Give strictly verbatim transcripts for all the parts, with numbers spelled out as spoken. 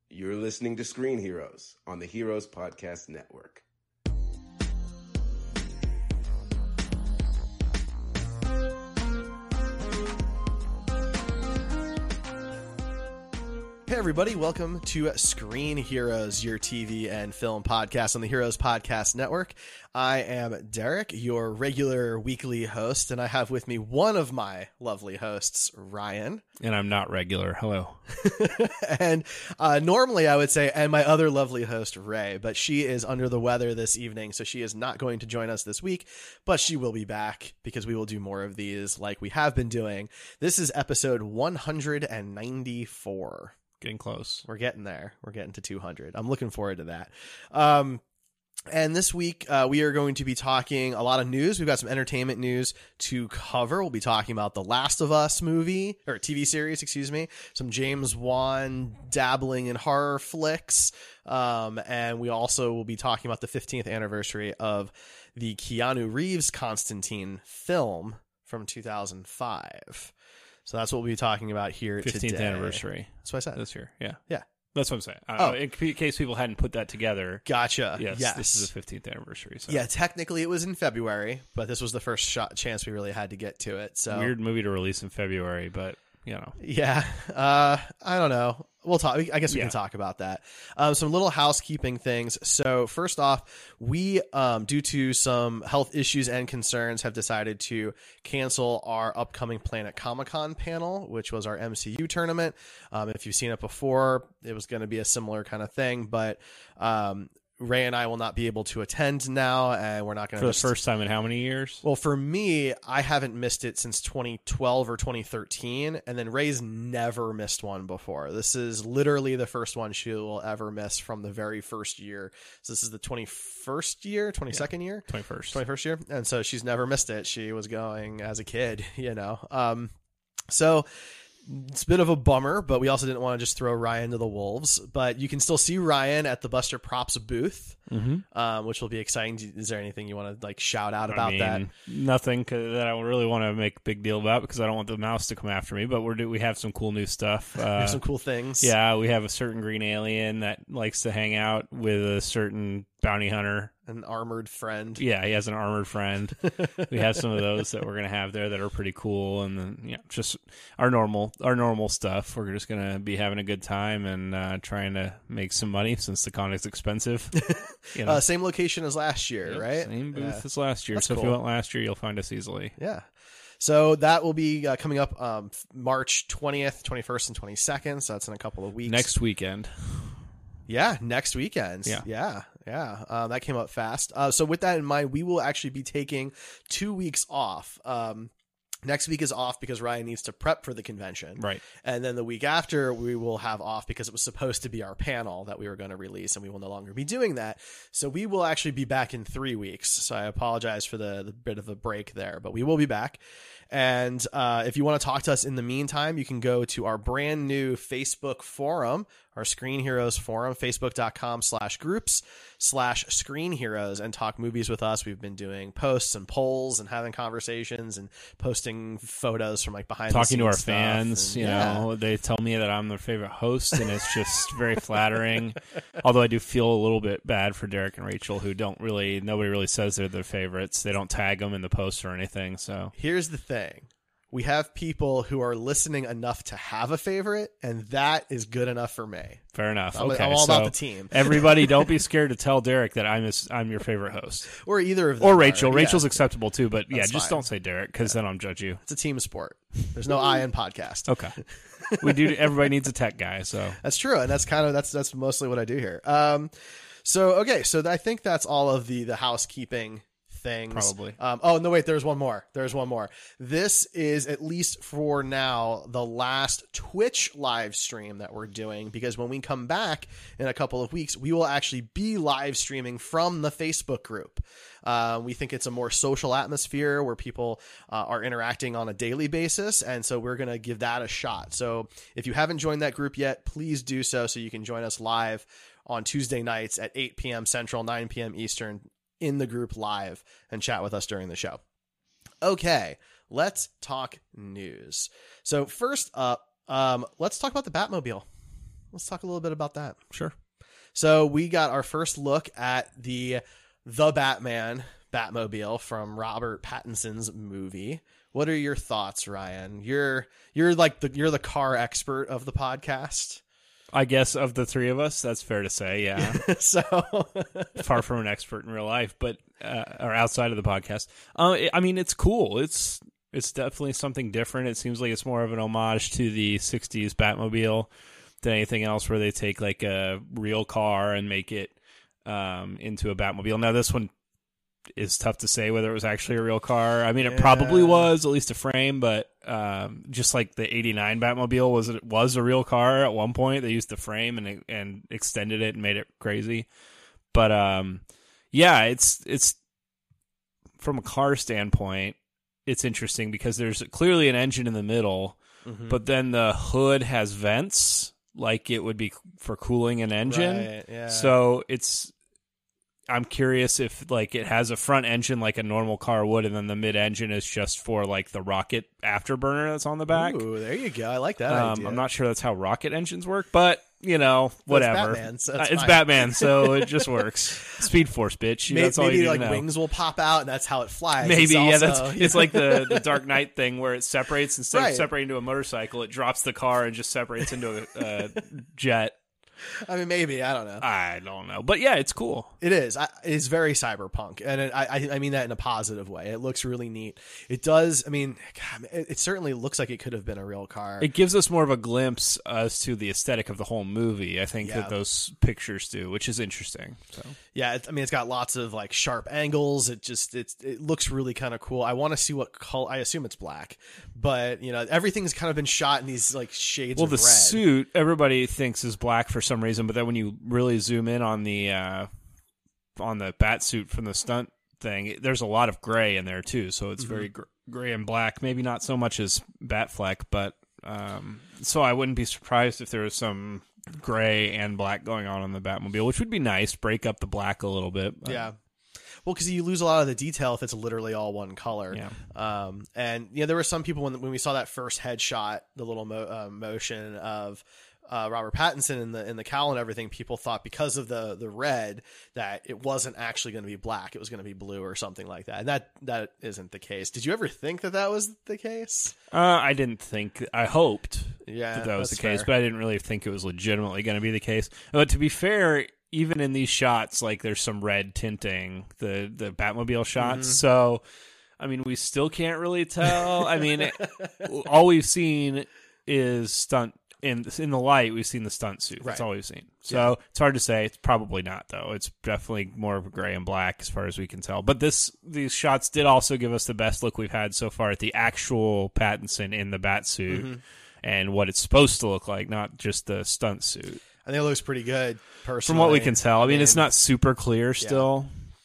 You're listening to Screen Heroes on the Heroes Podcast Network. Hey everybody, welcome to Screen Heroes, your T V and film podcast on the Heroes Podcast Network. I am Derek, your regular weekly host, and I have with me one of my lovely hosts, Ryan. And I'm not regular. Hello. and uh, normally I would say, and my other lovely host, Ray, but she is under the weather this evening, so she is not going to join us this week, but she will be back because we will do more of these like we have been doing. This is episode one hundred ninety-four. Getting close. We're getting there. We're getting to two hundred. I'm looking forward to that. Um, and this week, uh, we are going to be talking a lot of news. We've got some entertainment news to cover. We'll be talking about the Last of Us movie, or T V series, excuse me. Some James Wan dabbling in horror flicks. Um, and we also will be talking about the fifteenth anniversary of the Keanu Reeves Constantine film from two thousand five. So that's what we'll be talking about here today. fifteenth anniversary. That's what I said. This year, yeah. Yeah. That's what I'm saying. Uh, Oh. in case people hadn't put that together. Gotcha. Yes, yes. this is the fifteenth anniversary. So. Yeah, technically it was in February, but this was the first shot chance we really had to get to it. So Weird movie to release in February, but, you know. Yeah. Uh, I don't know. We'll talk. I guess we Yeah. can talk about that. Um, some little housekeeping things. So first off, we, um, due to some health issues and concerns, have decided to cancel our upcoming Planet Comic-Con panel, which was our M C U tournament. Um, if you've seen it before, it was going to be a similar kind of thing, but, um, Ray and I will not be able to attend now, and we're not going to... For the first time in how many years? Well, for me, I haven't missed it since twenty twelve or twenty thirteen, and then Ray's never missed one before. This is literally the first one she will ever miss from the very first year. So this is the twenty-first year, twenty-second yeah. year? twenty-first. twenty-first year, and so she's never missed it. She was going as a kid, you know. Um, so... It's a bit of a bummer, but we also didn't want to just throw Ryan to the wolves. But you can still see Ryan at the Buster Props booth, mm-hmm. um, which will be exciting. Is there anything you want to like shout out about I mean, that? Nothing that I really want to make a big deal about because I don't want the mouse to come after me. But we're do we have some cool new stuff. Uh, we have some cool things. Yeah, we have a certain green alien that likes to hang out with a certain bounty hunter. An armored friend. Yeah, he has an armored friend. We have some of those that we're gonna have there that are pretty cool, and then yeah, just our normal our normal stuff. We're just gonna be having a good time and uh, trying to make some money since the con is expensive. You know? uh, same location as last year, yep, right? Same booth yeah. as last year. That's so cool. if you went last year, you'll find us easily. Yeah. So that will be uh, coming up um, March twentieth, twenty-first, and twenty-second. So that's in a couple of weeks. Next weekend. Yeah, next weekend. Yeah. Yeah. Yeah. Um, that came up fast. Uh, so with that in mind, we will actually be taking two weeks off. Um, next week is off because Ryan needs to prep for the convention. Right. And then the week after we will have off because it was supposed to be our panel that we were going to release, and we will no longer be doing that. So we will actually be back in three weeks. So I apologize for the, the bit of a break there, but we will be back. And uh, if you want to talk to us in the meantime, you can go to our brand new Facebook forum, our Screen Heroes forum, facebook.com slash groups slash Screen Heroes, and talk movies with us. We've been doing posts and polls and having conversations and posting photos from like behind talking the to our scenes fans. stuff. And, you yeah. know, they tell me that I'm their favorite host, and it's just very flattering. Although I do feel a little bit bad for Derek and Rachel, who don't really, nobody really says they're their favorites. They don't tag them in the post or anything. So here's the thing. We have people who are listening enough to have a favorite, and that is good enough for me. Fair enough. I'm, okay, I'm all so about the team. Everybody, don't be scared to tell Derek that I'm his, I'm your favorite host, or either of them, or Rachel. are. Rachel's yeah. acceptable too, but yeah, That's just fine. don't say Derek because then I'll judge you. It's a team sport. There's no I in podcast. Okay, we do. Everybody needs a tech guy, so that's true, and that's kind of that's that's mostly what I do here. Um, so okay, so I think that's all of the the housekeeping things. Probably. Um, oh, no, wait, there's one more. There's one more. This is, at least for now, the last Twitch live stream that we're doing, because when we come back in a couple of weeks, we will actually be live streaming from the Facebook group. Uh, we think it's a more social atmosphere where people uh, are interacting on a daily basis. And so we're going to give that a shot. So if you haven't joined that group yet, please do so, so you can join us live on Tuesday nights at eight p.m. Central, nine p.m. Eastern in the group live and chat with us during the show. Okay, let's talk news. So first up, um, let's talk about the Batmobile. let's talk a little bit about that. Sure. So we got our first look at the The Batman Batmobile from Robert Pattinson's movie. What are your thoughts, Ryan? You're you're like the you're the car expert of the podcast. I guess of the three of us, that's fair to say. Yeah. So far from an expert in real life, but uh, or outside of the podcast. Uh, I mean, it's cool. It's it's definitely something different. It seems like it's more of an homage to the sixties Batmobile than anything else, where they take like a real car and make it um, into a Batmobile. Now, this one is tough to say whether it was actually a real car. I mean, it Yeah. probably was, at least a frame, but um, just like the eighty-nine Batmobile was it was a real car at one point. They used the frame and and extended it and made it crazy. But um, yeah, it's it's from a car standpoint, it's interesting because there's clearly an engine in the middle, Mhm. but then the hood has vents like it would be for cooling an engine. Right, yeah. So it's I'm curious if like it has a front engine like a normal car would, and then the mid engine is just for like the rocket afterburner that's on the back. Ooh, there you go. I like that Um, idea. I'm not sure that's how rocket engines work, but you know, whatever. Batman, so Uh, it's it's fine. Batman, so it just works. Speed Force, bitch. Maybe, That's all you maybe need like to know. wings will pop out, and that's how it flies. Maybe, It's yeah. also- That's it's like the, the Dark Knight thing where it separates instead Right. of separating to a motorcycle, it drops the car and just separates into a, a jet. I mean, maybe I don't know. I don't know, but yeah, it's cool. It is. I, it's very cyberpunk, and it, I I mean that in a positive way. It looks really neat. It does. I mean, God, it, it certainly looks like it could have been a real car. It gives us more of a glimpse as to the aesthetic of the whole movie. I think Yeah. that those pictures do, which is interesting. So Yeah, it, I mean, it's got lots of like sharp angles. It just it's it looks really kind of cool. I want to see what color. I assume it's black, but you know, everything's kind of been shot in these like shades well, of the red. suit everybody thinks is black for some reason, but then when you really zoom in on the uh, on the bat suit from the stunt thing, there's a lot of gray in there too. So it's Mm-hmm. very gr- gray and black. Maybe not so much as Batfleck, but um, so I wouldn't be surprised if there was some gray and black going on on the Batmobile, which would be nice. Break up the black a little bit. But, Yeah. Well, because you lose a lot of the detail if it's literally all one color. Yeah. Um, and you know, there were some people when when we saw that first headshot, the little mo- uh, motion of uh, Robert Pattinson in the in the cowl and everything, people thought because of the the red that it wasn't actually going to be black; it was going to be blue or something like that. And that that isn't the case. Did you ever think that that was the case? Uh, I didn't think. I hoped Yeah, that that was the that's case, fair. but I didn't really think it was legitimately going to be the case. But to be fair, even in these shots, like there's some red tinting the the Batmobile shots. Mm-hmm. So, I mean, we still can't really tell. I mean, it, all we've seen is stunt in in the light. We've seen the stunt suit. That's Right. all we've seen. So it's hard to say. It's probably not though. It's definitely more of a gray and black as far as we can tell. But this these shots did also give us the best look we've had so far at the actual Pattinson in the bat suit. Mm-hmm. And what it's supposed to look like, not just the stunt suit. I think it looks pretty good, personally. From what we can tell, I mean, it's And- not super clear still,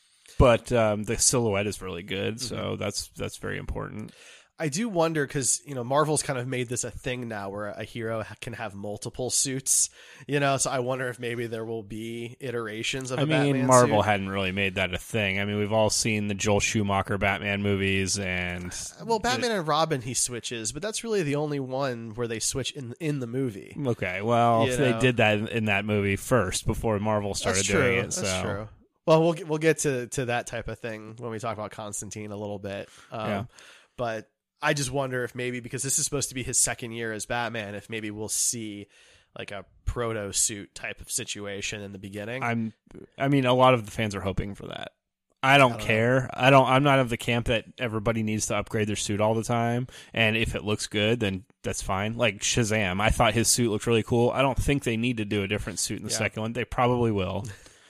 but um, the silhouette is really good, so that's that's very important. I do wonder because, you know, Marvel's kind of made this a thing now where a hero ha- can have multiple suits, you know, so I wonder if maybe there will be iterations of a I mean, Batman Marvel suit. hadn't really made that a thing. I mean, we've all seen the Joel Schumacher Batman movies, and Well, Batman and Robin, he switches, but that's really the only one where they switch in in the movie. okay, well, You they know. did that in, in that movie first before Marvel started That's doing true. it. So That's true. Well, we'll get, we'll get to, to that type of thing when we talk about Constantine a little bit. Um, Yeah. But I just wonder if maybe because this is supposed to be his second year as Batman, if maybe we'll see like a proto suit type of situation in the beginning. I'm, I mean, a lot of the fans are hoping for that. I don't, don't care. I don't. I'm not of the camp that everybody needs to upgrade their suit all the time. And if it looks good, then that's fine. Like Shazam, I thought his suit looked really cool. I don't think they need to do a different suit in the Yeah. second one. They probably will,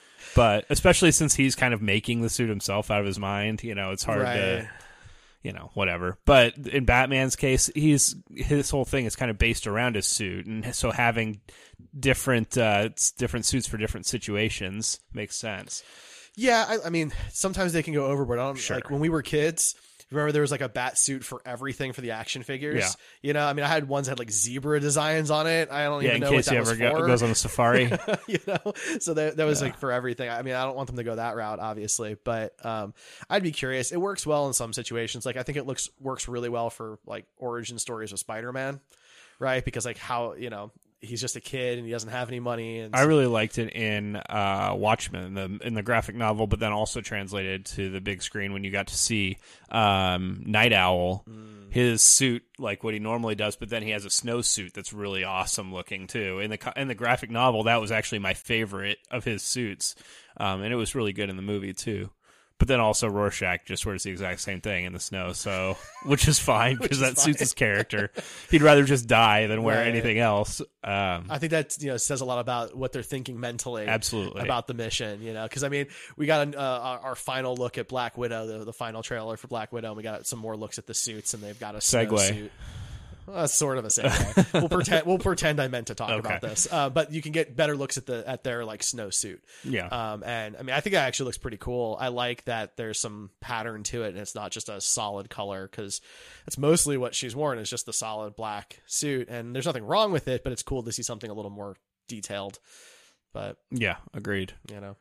but especially since he's kind of making the suit himself out of his mind, you know, it's hard Right. to, you know, whatever. But in Batman's case, he's his whole thing is kind of based around his suit, and so having different uh, different suits for different situations makes sense. Yeah, I, I mean, sometimes they can go overboard. I don't, Sure. Like when we were kids, remember there was like a bat suit for everything for the action figures. Yeah. You know, I mean, I had ones that had like zebra designs on it. I don't Yeah, even in know case what he that ever was go, for. goes on a safari. You know, so that that was Yeah. like for everything. I mean, I don't want them to go that route, obviously, but um, I'd be curious. It works well in some situations. Like I think it looks works really well for like origin stories of Spider-Man, right? Because like how you know. he's just a kid and he doesn't have any money. And I really liked it in uh, Watchmen, the in the graphic novel, but then also translated to the big screen when you got to see um, Night Owl, mm. his suit, like what he normally does, but then he has a snowsuit that's really awesome looking too. In the in the graphic novel, that was actually my favorite of his suits, um, and it was really good in the movie too. But then also Rorschach just wears the exact same thing in the snow, so which is fine because that fine. suits his character. He'd rather just die than wear right. anything else. Um, I think that you know says a lot about what they're thinking mentally, absolutely about the mission. You know, because I mean, we got uh, our, our final look at Black Widow, the, the final trailer for Black Widow, and we got some more looks at the suits, and they've got a segue. Suit. Well, that's sort of a segue. we'll pretend we'll pretend I meant to talk okay. about this, uh, but you can get better looks at the at their like snowsuit. Yeah. Um, and I mean, I think that actually looks pretty cool. I like that there's some pattern to it, and it's not just a solid color because that's mostly what she's worn is just the solid black suit, and there's nothing wrong with it, but it's cool to see something a little more detailed. But yeah, agreed. You know.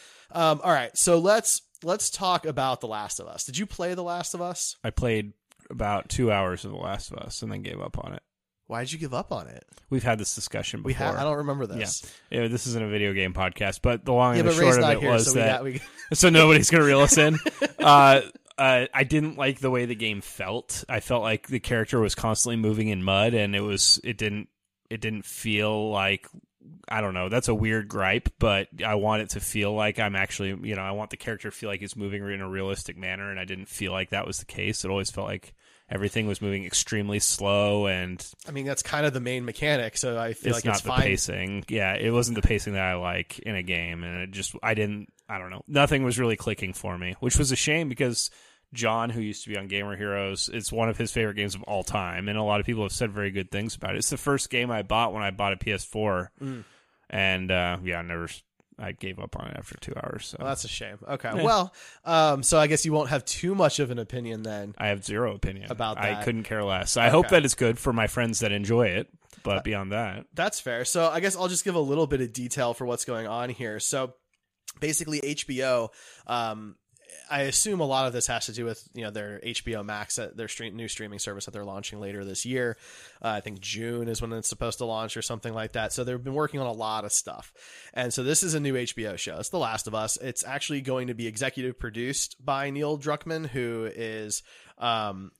Um. All right, so let's let's talk about The Last of Us. Did you play The Last of Us? I played about two hours of The Last of Us and then gave up on it. Why did you give up on it? We've had this discussion before. We have. I don't remember this. Yeah, yeah this isn't a video game podcast, but the long yeah, and the but short Ray's of it here, was so that we got, we... so nobody's going to reel us in. uh, uh, I didn't like the way the game felt. I felt like the character was constantly moving in mud, and it was it didn't it didn't feel like. I don't know. That's a weird gripe, but I want it to feel like I'm actually, you know, I want the character to feel like he's moving in a realistic manner, and I didn't feel like that was the case. It always felt like everything was moving extremely slow, and I mean that's kind of the main mechanic. So I feel it's like it's not fine. the pacing. Yeah, it wasn't the pacing that I like in a game, and it just I didn't. I don't know. Nothing was really clicking for me, which was a shame because John, who used to be on Gamer Heroes, it's one of his favorite games of all time, and a lot of people have said very good things about it. It's the first game I bought when I bought a P S four. Mm. And, uh, yeah, I never, I gave up on it after two hours. So. Well, that's a shame. Okay. Yeah. Well, um, so I guess you won't have too much of an opinion then. I have zero opinion about that. I couldn't care less. I okay. hope that it's good for my friends that enjoy it, but beyond that. That's fair. So I guess I'll just give a little bit of detail for what's going on here. So basically H B O, um, I assume a lot of this has to do with, you know, their H B O Max, their stream, new streaming service that they're launching later this year. Uh, I think June is when it's supposed to launch or something like that. So they've been working on a lot of stuff. And so this is a new H B O show. It's The Last of Us. It's actually going to be executive produced by Neil Druckmann, who is, um,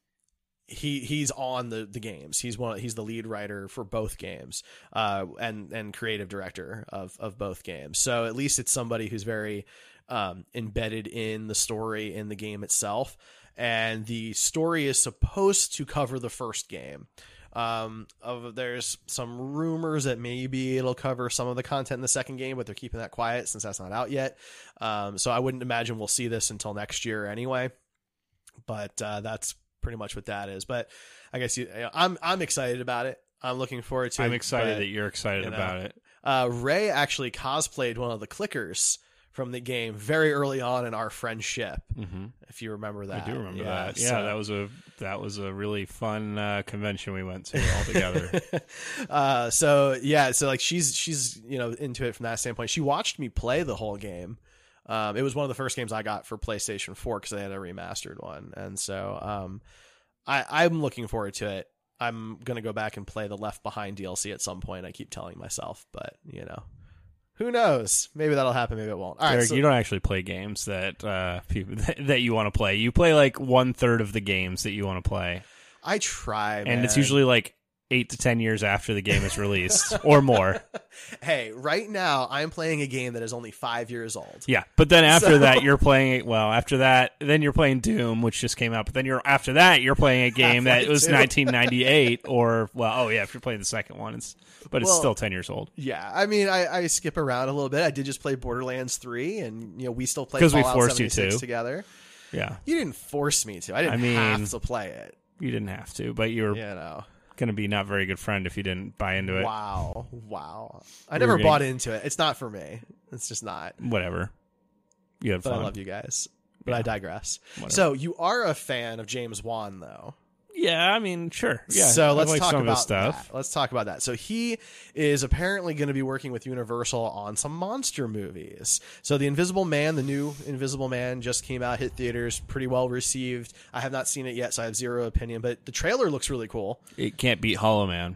he he's on the, the games. He's one. He's the lead writer for both games, uh, and and creative director of of both games. So at least it's somebody who's very um, embedded in the story in the game itself. And the story is supposed to cover the first game. Um, of there's some rumors that maybe it'll cover some of the content in the second game, but they're keeping that quiet since that's not out yet. Um, so I wouldn't imagine we'll see this until next year anyway. But uh, that's pretty much what that is. But I guess you, I'm I'm excited about it. I'm looking forward to I'm it. I'm excited but, that you're excited you know, about it. Uh, Ray actually cosplayed one of the clickers from the game very early on in our friendship. Mm-hmm. If you remember that. I do remember yeah, that. Yeah, so. that was a that was a really fun uh, convention we went to all together. uh, so yeah, so like she's she's you know into it from that standpoint. She watched me play the whole game. Um, it was one of the first games I got for PlayStation four because they had a remastered one, and so um, I, I'm looking forward to it. I'm gonna go back and play the Left Behind D L C at some point. I keep telling myself, but you know, who knows? Maybe that'll happen. Maybe it won't. All Derek, right, so, you don't actually play games that uh, people that, that you want to play. You play like one third of the games that you want to play. I try, man. And it's usually like eight to ten years after the game is released or more. Hey, right now I'm playing a game that is only five years old. Yeah, but then after So- that you're playing well. After that, then you're playing Doom, which just came out. But then you're after that you're playing a game that was Doom. nineteen ninety-eight, or well, oh yeah, if you're playing the second one, it's but it's Well, still ten years old Yeah, I mean, I, I skip around a little bit. I did just play Borderlands three, and you know we still play 'Cause we Fallout forced you seventy-six to. together. Yeah, You didn't force me to. I didn't I mean- have to play it. you didn't have to, but you were You know. going to be not very good friend if you didn't buy into it. Wow, wow. I We never were getting- bought into it. It's not for me. It's just not. Whatever. You had But fun. I love you guys. But Yeah. I digress. Whatever. So you are a fan of James Wan, though. Yeah, I mean, sure. Yeah. So I let's like talk some of his about stuff. that. Let's talk about that. So he is apparently going to be working with Universal on some monster movies. So The Invisible Man, the new Invisible Man, just came out, hit theaters, pretty well received. I have not seen it yet, so I have zero opinion. But the trailer looks really cool. It can't beat Hollow Man.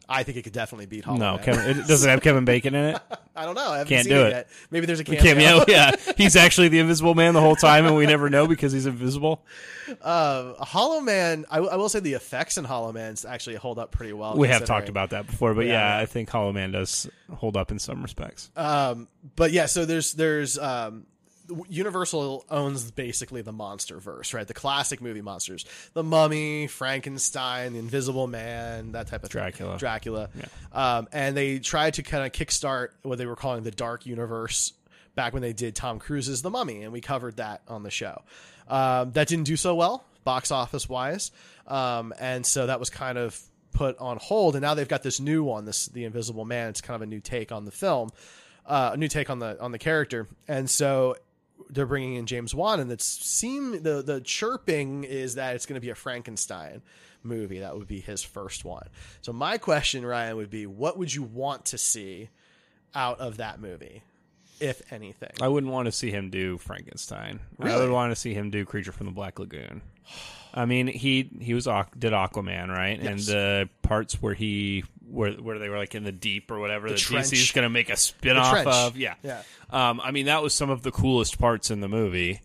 I think it could definitely beat Hollow No, Man. Kevin, it doesn't have Kevin Bacon in it. I don't know. I haven't Can't seen do it, it. yet. Maybe there's a cameo. Cameo, yeah, he's actually the Invisible Man the whole time, and we never know because he's invisible. Uh, Hollow Man. I, w- I will say the effects in Hollow Man actually hold up pretty well. We have considering. talked about that before, but Yeah. yeah, I think Hollow Man does hold up in some respects. Um, but yeah, so there's there's um, Universal owns basically the monster verse, right? The classic movie monsters, the Mummy, Frankenstein, the Invisible Man, that type of Dracula. thing. Dracula. Yeah. Um, and they tried to kind of kickstart what they were calling the Dark Universe back when they did Tom Cruise's The Mummy, and we covered that on the show. Um, that didn't do so well, box office wise, um, and so that was kind of put on hold. And now they've got this new one, this the Invisible Man. It's kind of a new take on the film, uh, a new take on the on the character, and so they're bringing in James Wan, and it's seem the the chirping is that it's going to be a Frankenstein movie. That would be his first one. So my question, Ryan, would be, what would you want to see out of that movie, if anything? I wouldn't want to see him do Frankenstein. Really? I would want to see him do Creature from the Black Lagoon. I mean, he he was did Aquaman, right? Yes. And the parts where he where where they were like in the deep or whatever The that trench. D C's going to make a spin The off trench. of, yeah, Yeah. Um, I mean, that was some of the coolest parts in the movie.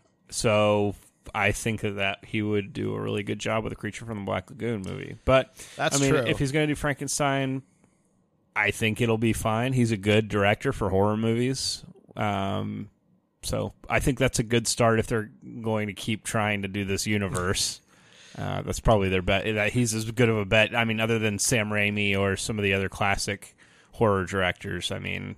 So I think that, that he would do a really good job with a Creature from the Black Lagoon movie. But That's I mean, true. if he's going to do Frankenstein, I think it'll be fine. He's a good director for horror movies. Um, so I think that's a good start if they're going to keep trying to do this universe. Uh, that's probably their bet. That he's as good of a bet. I mean, other than Sam Raimi or some of the other classic horror directors. I mean,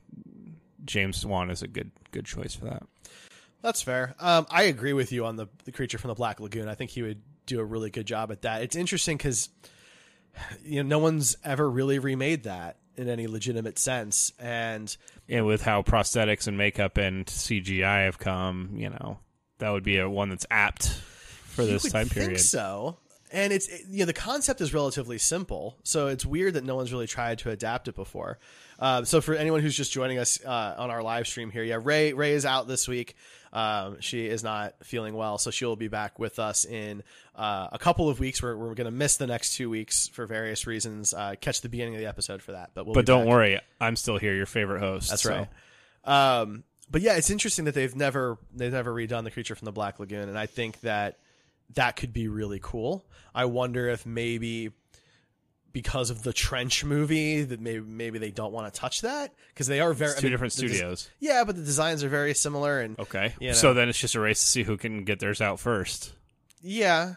James Wan is a good good choice for that. That's fair. Um, I agree with you on the, the Creature from the Black Lagoon. I think he would do a really good job at that. It's interesting because you know no one's ever really remade that in any legitimate sense, and And with how prosthetics and makeup and C G I have come, you know, that would be a one that's apt for this you would time think period. so. And it's it, you know the concept is relatively simple, so it's weird that no one's really tried to adapt it before. Uh, so for anyone who's just joining us uh, on our live stream here, yeah, Ray Ray is out this week. Um, she is not feeling well, so she'll be back with us in uh, a couple of weeks. We're we're going to miss the next two weeks for various reasons. Uh, catch the beginning of the episode for that, but we'll But be don't back. worry, I'm still here, your favorite host. That's so. right. Um, but yeah, it's interesting that they've never they've never redone the Creature from the Black Lagoon, and I think that that could be really cool. I wonder if maybe because of the Trench movie that maybe maybe they don't want to touch that because they are very It's two I mean, different the des- studios. yeah, but the designs are very similar, and Okay. you know. So then it's just a race to see who can get theirs out first. yeah,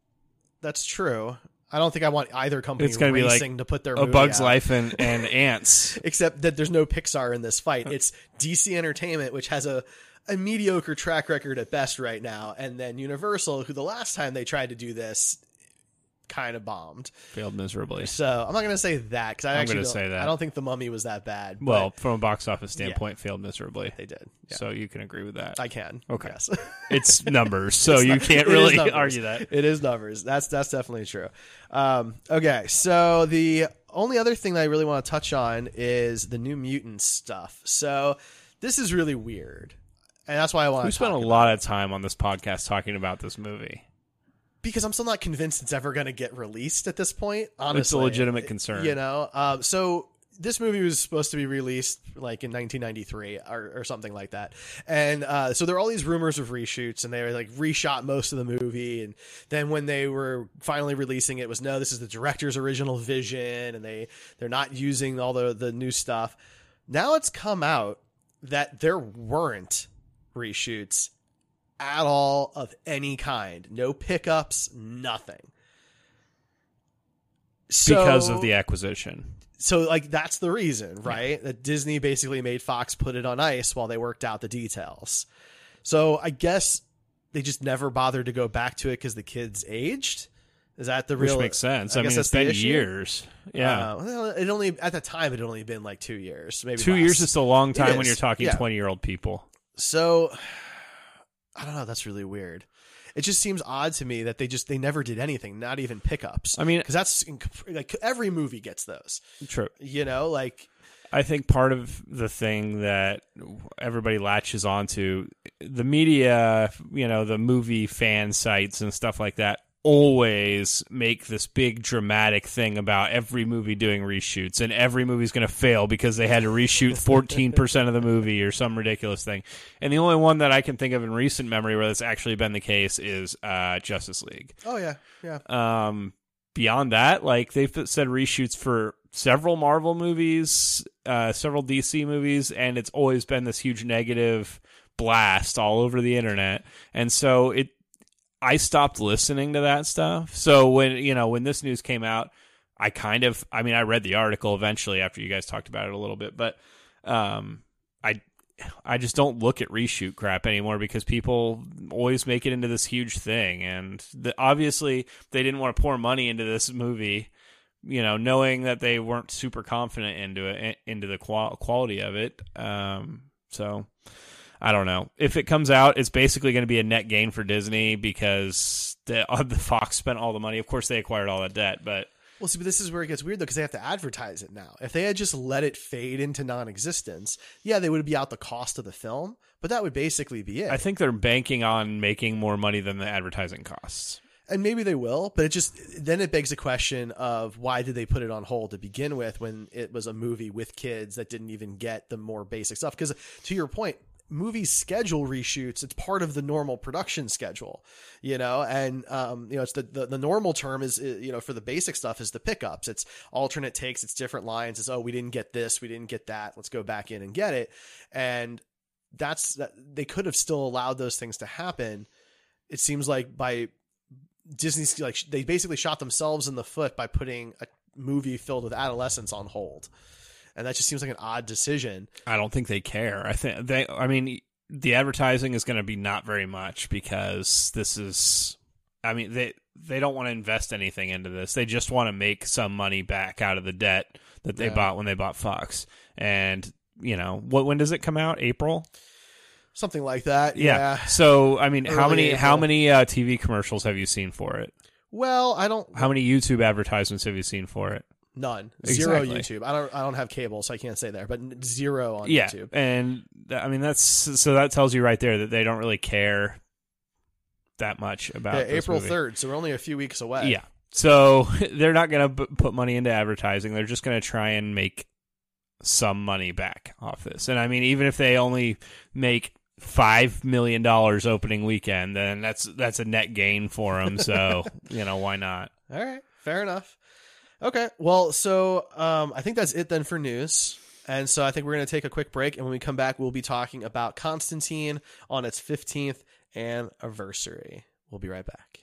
that's true. I don't think I want either company It's gonna be like racing to put their A movie Bug's out. Life and, and Ants. Except that there's no Pixar in this fight. It's D C Entertainment, which has a, a mediocre track record at best right now, and then Universal, who the last time they tried to do this kind of bombed. Failed miserably. So I'm not going to say that because I I'm actually gonna don't- say that. I don't think The Mummy was that bad. but Well, from a box office standpoint, failed miserably. they did. Yeah, So you can agree with that. I can. Okay. Yes. It's numbers, so It's you not- can't it is really numbers. argue that. It is numbers. That's that's definitely true. Um, okay, so the only other thing that I really want to touch on is the New Mutants stuff. So this is really weird, and that's why I want We to spent a talk lot of time on this podcast talking about this movie. because I'm still not convinced it's ever going to get released at this point. Honestly, It's a legitimate concern. You know, um, so this movie was supposed to be released like in nineteen ninety-three or, or something like that, and uh, so there are all these rumors of reshoots, and they were like reshot most of the movie, and then when they were finally releasing it, it was no, this is the director's original vision, and they they're not using all the the new stuff. Now it's come out that there weren't reshoots at all of any kind. No pickups, nothing. So, Because of the acquisition. so like that's the reason, right? That Disney basically made Fox put it on ice while they worked out the details. So I guess they just never bothered to go back to it because the kids aged. Is that the Which real? makes sense. I, guess mean, that's it's the been issue? years. Yeah. Uh, well, it only at the time it had only been like two years, maybe Two less. years is a long time It when is, you're talking yeah. twenty-year-old people. So I don't know. That's really weird. It just seems odd to me that they just they never did anything, not even pickups. I mean- because that's like every movie gets those. True. You know, like I think part of the thing that everybody latches onto, the media, you know, the movie fan sites and stuff like that, always make this big dramatic thing about every movie doing reshoots, and every movie's going to fail because they had to reshoot fourteen percent of the movie or some ridiculous thing. And the only one that I can think of in recent memory where that's actually been the case is uh, Justice League. Oh, yeah, yeah. Um, beyond that, like, they've said reshoots for several Marvel movies, uh, several D C movies, and it's always been this huge negative blast all over the internet. And so it I stopped listening to that stuff. So when, you know, when this news came out, I kind of, I mean, I read the article eventually after you guys talked about it a little bit, but um, I, I just don't look at reshoot crap anymore because people always make it into this huge thing. And the, obviously they didn't want to pour money into this movie, you know, knowing that they weren't super confident into it, into the qual- quality of it. Um, so I don't know. If it comes out, it's basically going to be a net gain for Disney because the, uh, the Fox spent all the money. Of course, they acquired all that debt, but... Well, see, but this is where it gets weird, though, because they have to advertise it now. If they had just let it fade into non-existence, yeah, they would be out the cost of the film, but that would basically be it. I think they're banking on making more money than the advertising costs. And maybe they will, but it just then it begs the question of why did they put it on hold to begin with when it was a movie with kids that didn't even get the more basic stuff? Because to your point, movies schedule reshoots. It's part of the normal production schedule, you know, and, um, you know, it's the, the, the normal term is, you know, for the basic stuff is the pickups. It's alternate takes. It's different lines. It's, oh, we didn't get this. We didn't get that. Let's go back in and get it. And that's that they could have still allowed those things to happen. It seems like by Disney's, like, they basically shot themselves in the foot by putting a movie filled with adolescents on hold. And that just seems like an odd decision. I don't think they care. I think they, I mean, the advertising is going to be not very much because this is, I mean, they, they don't want to invest anything into this. They just want to make some money back out of the debt that they yeah. bought when they bought Fox. And, you know, what, when does it come out? April? Something like that. Yeah. yeah. So, I mean, Early how many, April. how many uh, T V commercials have you seen for it? Well, I don't. How many YouTube advertisements have you seen for it? None. Zero exactly. YouTube. I don't I don't have cable, so I can't say there, but zero on yeah, YouTube. And I mean, that's so that tells you right there that they don't really care that much about yeah, this April movie. third, so we're only a few weeks away. Yeah. So they're not going to b- put money into advertising. They're just going to try and make some money back off this. And I mean, even if they only make five million dollars opening weekend, then that's that's a net gain for them. So, you know, why not? All right. Fair enough. Okay, well, so um, I think that's it then for news. And so I think we're going to take a quick break, and when we come back, we'll be talking about Constantine on its fifteenth anniversary. We'll be right back.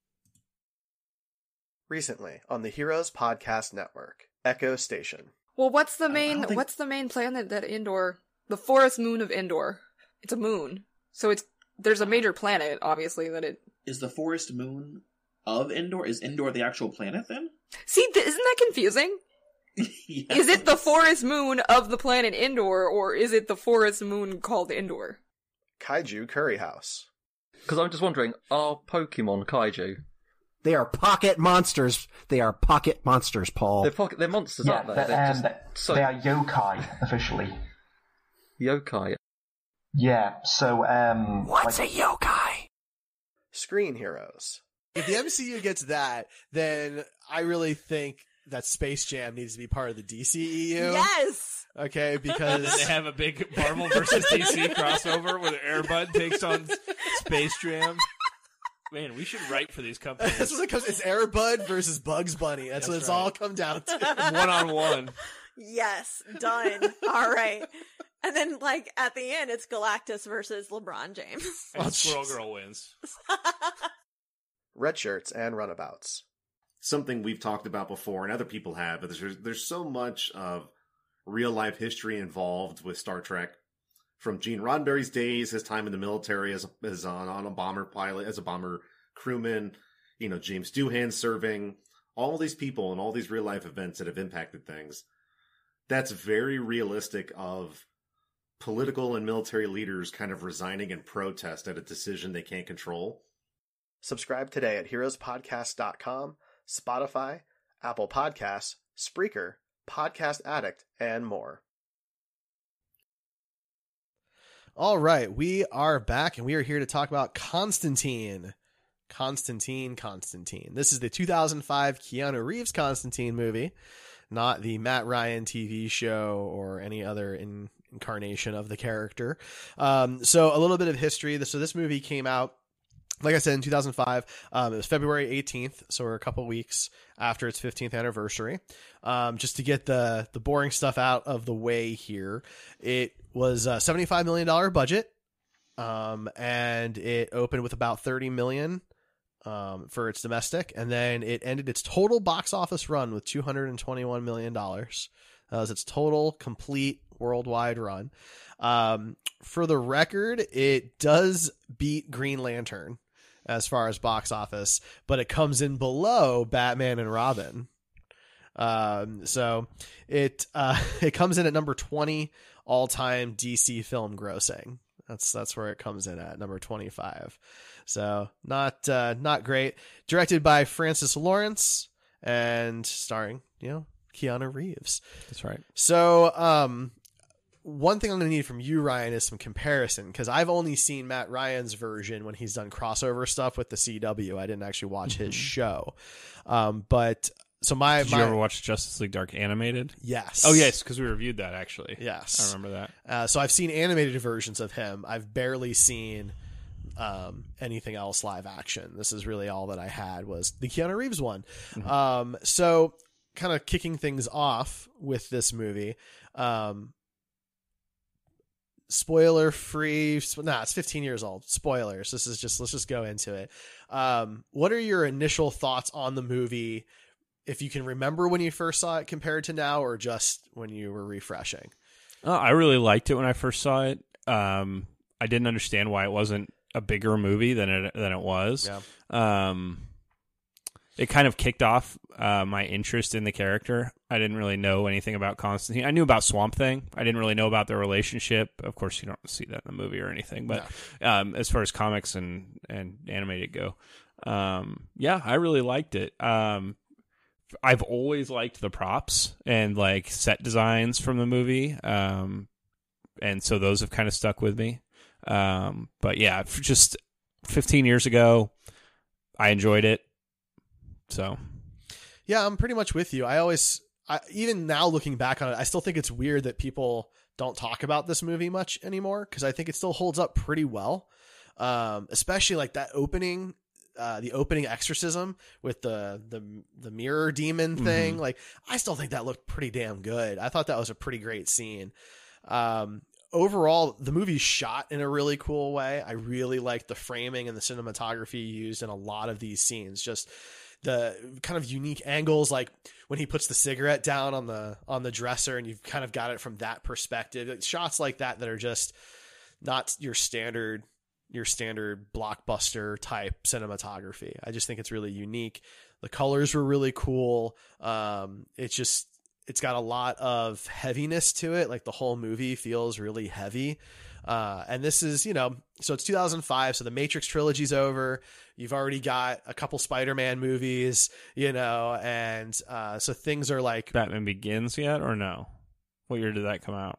Recently on the Heroes Podcast Network, Echo Station. Well, what's the main think... what's the main planet that Endor, the forest moon of Endor? It's a moon. So it's there's a major planet, obviously, that it... Is the forest moon of Endor? Is Endor the actual planet, then? See, th- isn't that confusing? Yes. Is it the forest moon of the planet Endor, or is it the forest moon called Endor? Kaiju Curry House. Because I'm just wondering, are Pokemon kaiju? They are pocket monsters. They are pocket monsters, Paul. They're pocket. They're monsters, yeah, aren't they? They're, They're um, just they're, so... they are yokai, officially. Yokai? Yeah, so, um... What's like... a yokai? Screen Heroes. If the M C U gets that, then I really think that Space Jam needs to be part of the D C E U. Yes! Okay, because... They have a big Marvel versus D C crossover where Air Bud takes on Space Jam. Man, we should write for these companies. That's what it comes. It's Air Bud versus Bugs Bunny. That's, That's what it's right. all come down to. One on one. Yes, done. All right. And then, like, at the end, it's Galactus versus LeBron James. And oh, Squirrel Girl wins. Red shirts and runabouts. Something we've talked about before and other people have, but there's, there's so much of real life history involved with Star Trek. From Gene Roddenberry's days, his time in the military as, as on, on a bomber pilot, as a bomber crewman, you know, James Doohan serving, all these people and all these real life events that have impacted things. That's very realistic of political and military leaders kind of resigning in protest at a decision they can't control. Subscribe today at heroes podcast dot com, Spotify, Apple Podcasts, Spreaker, Podcast Addict, and more. All right, we are back, and we are here to talk about Constantine, Constantine, Constantine. This is the two thousand five Keanu Reeves Constantine movie, not the Matt Ryan T V show or any other in, incarnation of the character. Um, so a little bit of history. So this movie came out, like I said, in two thousand five. Um, it was February eighteenth, so we're a couple weeks after its fifteenth anniversary. Um, just to get the the boring stuff out of the way here, it was a seventy-five million dollars budget, um, and it opened with about thirty million dollars um, for its domestic, and then it ended its total box office run with two hundred twenty-one million dollars. That was its total complete worldwide run. Um, for the record, it does beat Green Lantern as far as box office, but it comes in below Batman and Robin. Um, so it, uh, it comes in at number twenty all time D C film grossing. That's, that's where it comes in at number twenty-five. So not, uh, not great. Directed by Francis Lawrence and starring, you know, Keanu Reeves. That's right. So, um, one thing I'm going to need from you, Ryan, is some comparison, because I've only seen Matt Ryan's version when he's done crossover stuff with the C W. I didn't actually watch his show. Um, but so my, Did my, you ever watch Justice League Dark animated? Yes. Oh, yes, because we reviewed that, actually. Yes. I remember that. Uh, so I've seen animated versions of him. I've barely seen um, anything else live action. This is really all that I had was the Keanu Reeves one. Mm-hmm. Um, so kind of kicking things off with this movie, um, spoiler free. Nah, it's fifteen years old. Spoilers. This is just, let's just go into it. Um, what are your initial thoughts on the movie? If you can remember when you first saw it compared to now, or just when you were refreshing. Oh, I really liked it when I first saw it. Um, I didn't understand why it wasn't a bigger movie than it, than it was. Yeah. Um, it kind of kicked off uh, my interest in the character. I didn't really know anything about Constantine. I knew about Swamp Thing. I didn't really know about their relationship. Of course, you don't see that in the movie or anything. But no. um, as far as comics and, and animated go, um, yeah, I really liked it. Um, I've always liked the props and like set designs from the movie. Um, and so those have kind of stuck with me. Um, but yeah, just fifteen years ago, I enjoyed it. So, yeah, I'm pretty much with you. I always, I, even now looking back on it, I still think it's weird that people don't talk about this movie much anymore, because I think it still holds up pretty well. Um, especially like that opening, uh, the opening exorcism with the the the mirror demon thing. Mm-hmm. Like, I still think that looked pretty damn good. I thought that was a pretty great scene. Um, overall, the movie's shot in a really cool way. I really like the framing and the cinematography used in a lot of these scenes. Just the kind of unique angles, like when he puts the cigarette down on the on the dresser, and you've kind of got it from that perspective. Like, shots like that that are just not your standard your standard blockbuster type cinematography. I just think it's really unique. The colors were really cool. Um, it's just it's got a lot of heaviness to it. Like, the whole movie feels really heavy. Uh, and this is, you know, so it's two thousand five. So the Matrix trilogy's over. You've already got a couple Spider-Man movies, you know, and, uh, so things are like Batman Begins yet, or no? What year did that come out?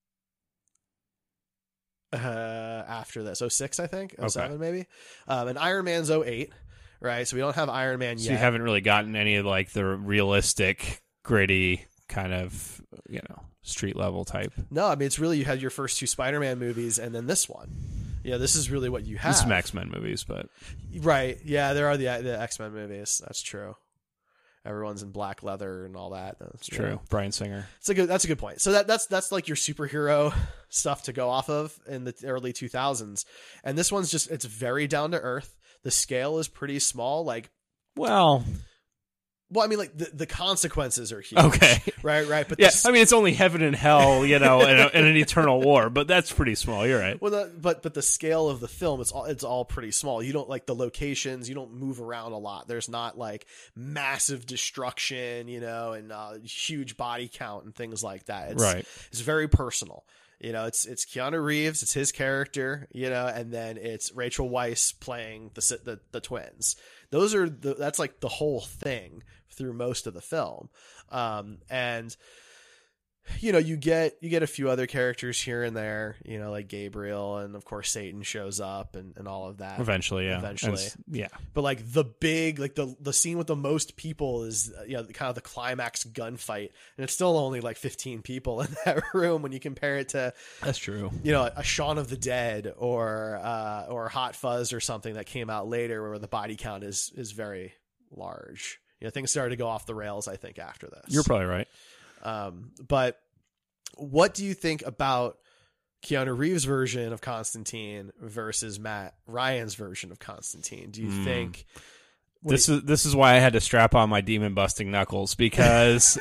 Uh, after this, oh six, I think, oh seven, okay. maybe. Um, and Iron Man's oh eight, right? So we don't have Iron Man so yet. So you haven't really gotten any of like the realistic, gritty kind of, you know, street level type. No, I mean, it's really, you had your first two Spider-Man movies and then this one. Yeah, this is really what you have. Some X-Men movies, but right, yeah, there are the the X-Men movies. That's true. Everyone's in black leather and all that. That's true. Know. Bryan Singer. It's a good. That's a good point. So that that's that's like your superhero stuff to go off of in the early two thousands, and this one's just, it's very down to earth. The scale is pretty small. Like, well. Well, I mean, like, the, the consequences are huge. Okay. Right, right. But yeah, this, I mean, it's only heaven and hell, you know, and, a, and an eternal war, but that's pretty small. You're right. Well, the, but but the scale of the film, it's all it's all pretty small. You don't, like, the locations, you don't move around a lot. There's not, like, massive destruction, you know, and uh, huge body count and things like that. It's, right. It's very personal. You know, it's it's Keanu Reeves, it's his character, you know, and then it's Rachel Weisz playing the the, the twins. Those are the, that's like the whole thing through most of the film. Um, and you know, you get you get a few other characters here and there, you know, like Gabriel, and of course Satan shows up and, and all of that. Eventually, yeah. Eventually. And, yeah. But like the big, like the the scene with the most people is, uh, you know, kind of the climax gunfight, and it's still only like fifteen people in that room when you compare it to, That's true. you know, a Shaun of the Dead or uh, or Hot Fuzz or something that came out later where the body count is is very large. You know, things started to go off the rails, I think, after this. You're probably right. Um, but what do you think about Keanu Reeves' version of Constantine versus Matt Ryan's version of Constantine? Do you Mm. think This is this is why I had to strap on my demon busting knuckles, because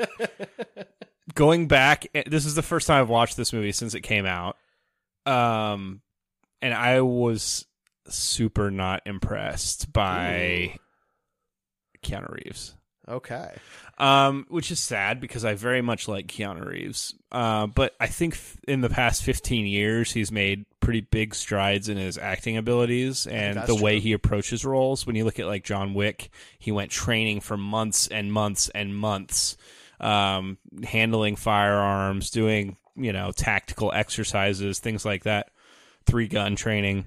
going back, this is the first time I've watched this movie since it came out, um, and I was super not impressed by Ooh. Keanu Reeves. Okay. Um, which is sad because I very much like Keanu Reeves. Uh, but I think f- in the past fifteen years, he's made pretty big strides in his acting abilities and the true. way he approaches roles. When you look at like John Wick, he went training for months and months and months, um, handling firearms, doing, you know, tactical exercises, things like that, three gun training.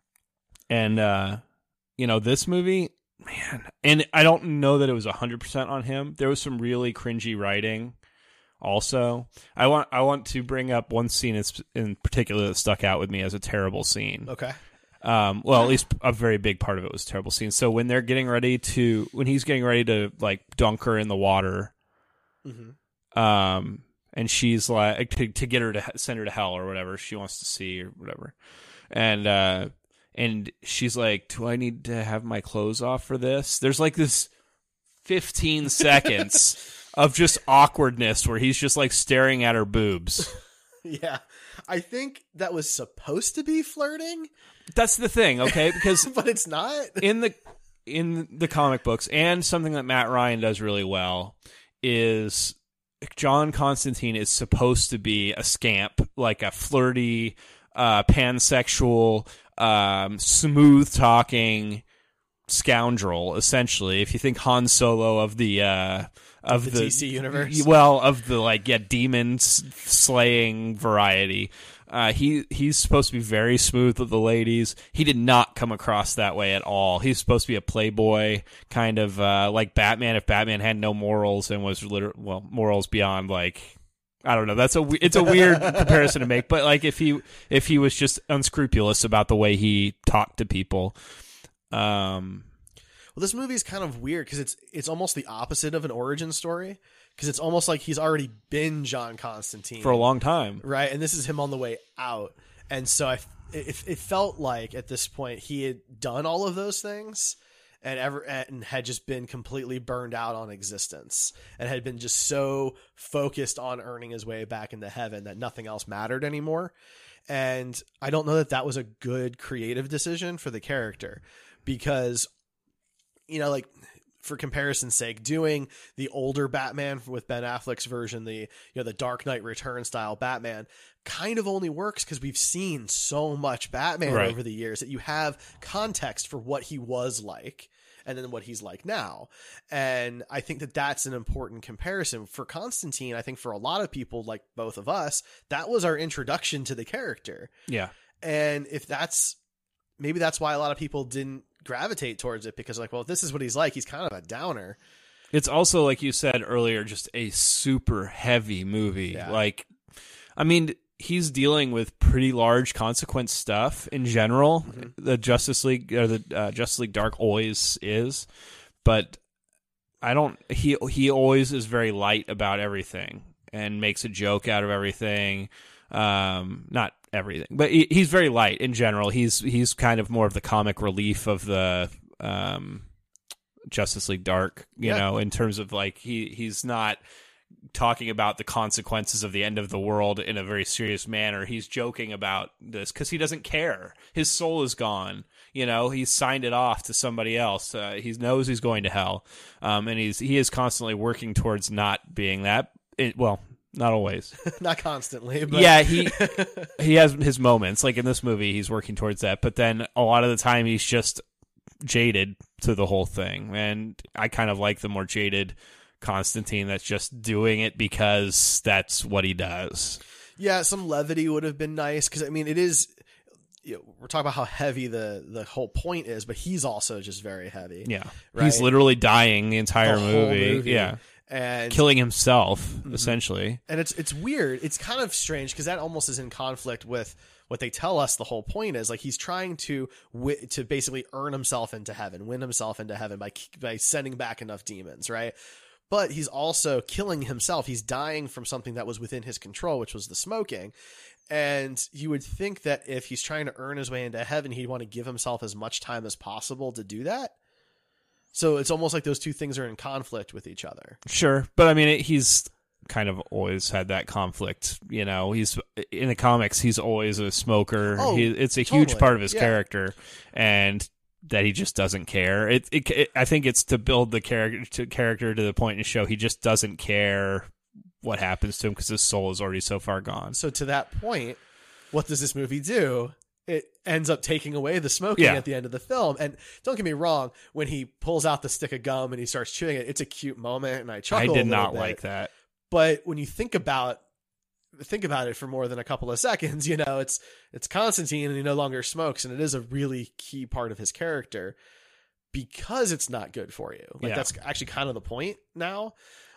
And, uh, you know, this movie, man, and I don't know that it was one hundred percent on him. There was some really cringy writing also. I want I want to bring up one scene in, in particular that stuck out with me as a terrible scene. Okay. Um, well, at least a very big part of it was a terrible scene. So when they're getting ready to, when he's getting ready to like dunk her in the water, mm-hmm. um, and she's like, to, to get her to send her to hell or whatever she wants to see or whatever. And, uh, And she's like, do I need to have my clothes off for this? There's like this fifteen seconds of just awkwardness where he's just like staring at her boobs. Yeah. I think that was supposed to be flirting. That's the thing, okay? Because but it's not. in the in the comic books, and something that Matt Ryan does really well is John Constantine is supposed to be a scamp, like a flirty, uh, pansexual, um, smooth talking scoundrel, essentially. If you think Han Solo of the uh, of the, the D C universe, well, of the like yeah demon slaying variety. Uh, he he's supposed to be very smooth with the ladies. He did not come across that way at all. He's supposed to be a playboy, kind of uh, like Batman. If Batman had no morals and was liter- well morals beyond like, I don't know. That's a it's a weird comparison to make, but like if he if he was just unscrupulous about the way he talked to people. Um, well, this movie is kind of weird because it's it's almost the opposite of an origin story. Because it's almost like he's already been John Constantine for a long time, right? And this is him on the way out. And so I, it, it felt like at this point he had done all of those things, and ever and had just been completely burned out on existence, and had been just so focused on earning his way back into heaven that nothing else mattered anymore. And I don't know that that was a good creative decision for the character, because, you know, like, for comparison's sake, doing the older Batman with Ben Affleck's version, the, you know, the Dark Knight Return style Batman, kind of only works because we've seen so much Batman right. over the years that you have context for what he was like and then what he's like now. And I think that that's an important comparison for Constantine. I think for a lot of people, like both of us, that was our introduction to the character. Yeah. And if that's, maybe that's why a lot of people didn't gravitate towards it, because like, well, if this is what he's like, he's kind of a downer. It's also, like you said earlier, just a super heavy movie. Yeah. Like, I mean, he's dealing with pretty large consequence stuff in general. Mm-hmm. The Justice League or the uh, Justice League Dark always is, but I don't. He he always is very light about everything and makes a joke out of everything. Um, not everything, but he, he's very light in general. He's he's kind of more of the comic relief of the um, Justice League Dark, you yeah. know, in terms of like he he's not talking about the consequences of the end of the world in a very serious manner. He's joking about this because he doesn't care. His soul is gone. You know, he's signed it off to somebody else. Uh, he knows he's going to hell, um, and he's he is constantly working towards not being that. It, well. Not always. Not constantly. But. Yeah, he he has his moments. Like in this movie, he's working towards that. But then a lot of the time, he's just jaded to the whole thing. And I kind of like the more jaded Constantine that's just doing it because that's what he does. Yeah, some levity would have been nice because I mean, it is. You know, we're talking about how heavy the the whole point is, but he's also just very heavy. Yeah, right? He's literally dying the entire The whole movie. movie. Yeah, and killing himself Mhm. essentially. And it's it's weird. It's kind of strange because that almost is in conflict with what they tell us. The whole point is like he's trying to wi- to basically earn himself into heaven, win himself into heaven by by sending back enough demons, right? But he's also killing himself. He's dying from something that was within his control, which was the smoking. And you would think that if he's trying to earn his way into heaven, he'd want to give himself as much time as possible to do that. So it's almost like those two things are in conflict with each other. Sure, but I mean, it, he's kind of always had that conflict. You know, he's in the comics. He's always a smoker. Oh, he, it's a totally. huge part of his Yeah. character, and that he just doesn't care. It, it, it I think it's to build the character to character to the point in the show he just doesn't care what happens to him because his soul is already so far gone. So to that point, what does this movie do? It ends up taking away the smoking Yeah. at the end of the film. And don't get me wrong, when he pulls out the stick of gum and he starts chewing it, it's a cute moment, and I I chuckle. did a little not bit. like that. But when you think about think about it for more than a couple of seconds, you know, it's it's Constantine and he no longer smokes, and it is a really key part of his character because it's not good for you. Like Yeah. that's actually kind of the point now.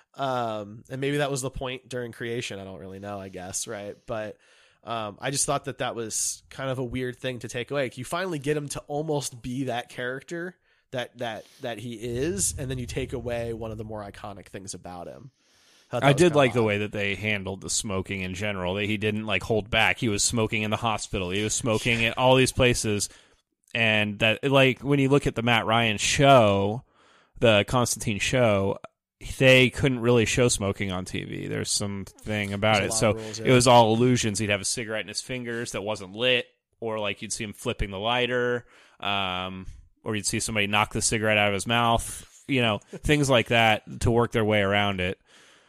Um, and maybe that was the point during creation. I don't really know, I guess. Right. But, um, I just thought that that was kind of a weird thing to take away. Like, you finally get him to almost be that character that, that, that he is. And then you take away one of the more iconic things about him. Thought that I was did kinda like the odd. way that they handled the smoking in general. That he didn't like hold back. He was smoking in the hospital. He was smoking at all these places. And that, like, when you look at the Matt Ryan show, the Constantine show, they couldn't really show smoking on T V. There's something about There's a it. lot So of rules, yeah. it was all illusions. He'd have a cigarette in his fingers that wasn't lit, or like you'd see him flipping the lighter, um, or you'd see somebody knock the cigarette out of his mouth, you know, things like that to work their way around it.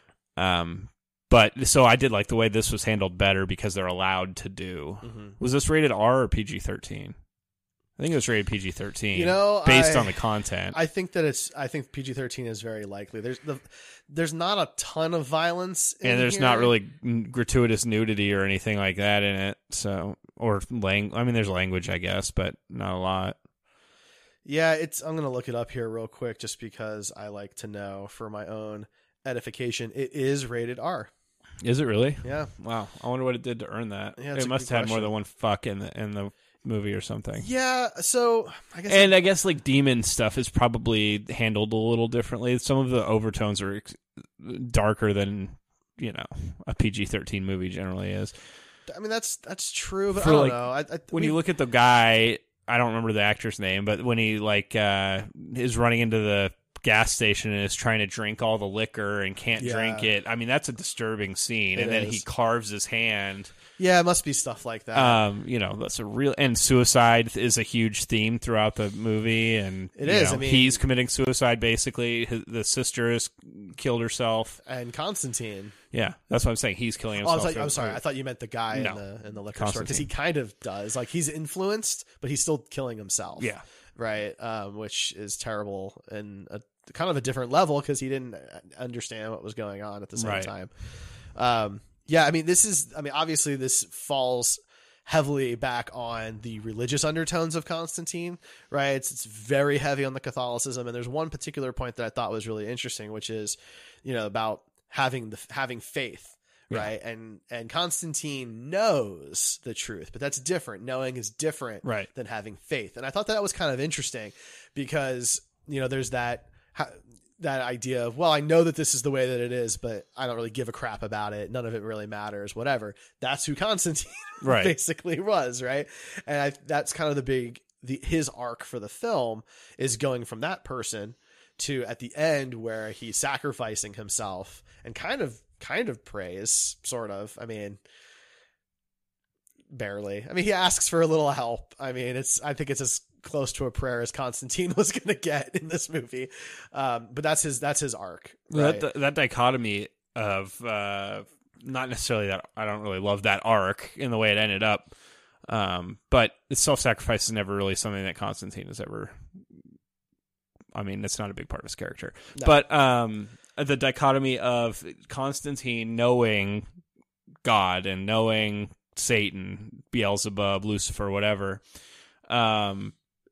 Um, but so I did like the way this was handled better because they're allowed to do. Mhm. Was this rated R or P G thirteen? I think it was rated P G thirteen. You know, based I- on the content. I think that it's. I think P G thirteen is very likely. There's the. There's not a ton of violence, in and there's here. not really gratuitous nudity or anything like that in it. So, or lang. I mean, there's language, I guess, but not a lot. Yeah, it's. I'm gonna look it up here real quick, just because I like to know for my own edification. It is rated R. Is it really? Yeah. Wow. I wonder what it did to earn that. Yeah, that's it a must good have had more question. than one fuck in the in the movie or something. Yeah. So I guess. And I guess like demon stuff is probably handled a little differently. Some of the overtones are ex- darker than, you know, a P G thirteen movie generally is. I mean, that's that's true, but For, I don't like, know. I, I, When we- you look at the guy, I don't remember the actor's name, but when he like uh, is running into the gas station and is trying to drink all the liquor and can't Yeah. drink it, I mean that's a disturbing scene. It and then is. he carves his hand. yeah, it must be stuff like that. Um, you know, that's a real and suicide is a huge theme throughout the movie, and It you is, know, I mean- he's committing suicide basically. His, the sister has killed herself. and Constantine. Yeah, that's what I'm saying. He's killing Oh, I himself. was like, I'm sorry. I thought you meant the guy No. in the in the liquor store, because he Constantine. kind of does. Like, he's influenced, but he's still killing himself. Yeah. Right. Um, which is terrible and a kind of a different level because he didn't understand what was going on at the same Right. time. Um, yeah. I mean, this is. I mean, obviously, this falls heavily back on the religious undertones of Constantine, right? It's, it's very heavy on the Catholicism, and there's one particular point that I thought was really interesting, which is, you know, about having the having faith. Yeah. Right. And, and Constantine knows the truth, but that's different. Knowing is different Right. than having faith. And I thought that was kind of interesting because, you know, there's that, ha- that idea of, well, I know that this is the way that it is, but I don't really give a crap about it. None of it really matters, whatever. That's who Constantine Right. basically was. Right. And I, that's kind of the big, the, his arc for the film is going from that person to at the end where he's sacrificing himself and kind of, kind of prays, sort of. I mean, barely. I mean, he asks for a little help. I mean, it's, I think it's as close to a prayer as Constantine was going to get in this movie. Um, but that's his, that's his arc. Right? That, that dichotomy of uh, not necessarily that I don't really love that arc in the way it ended up, um, but self-sacrifice is never really something that Constantine has ever. I mean, it's not a big part of his character, No. but um, the dichotomy of Constantine knowing God and knowing Satan, Beelzebub, Lucifer, whatever, um,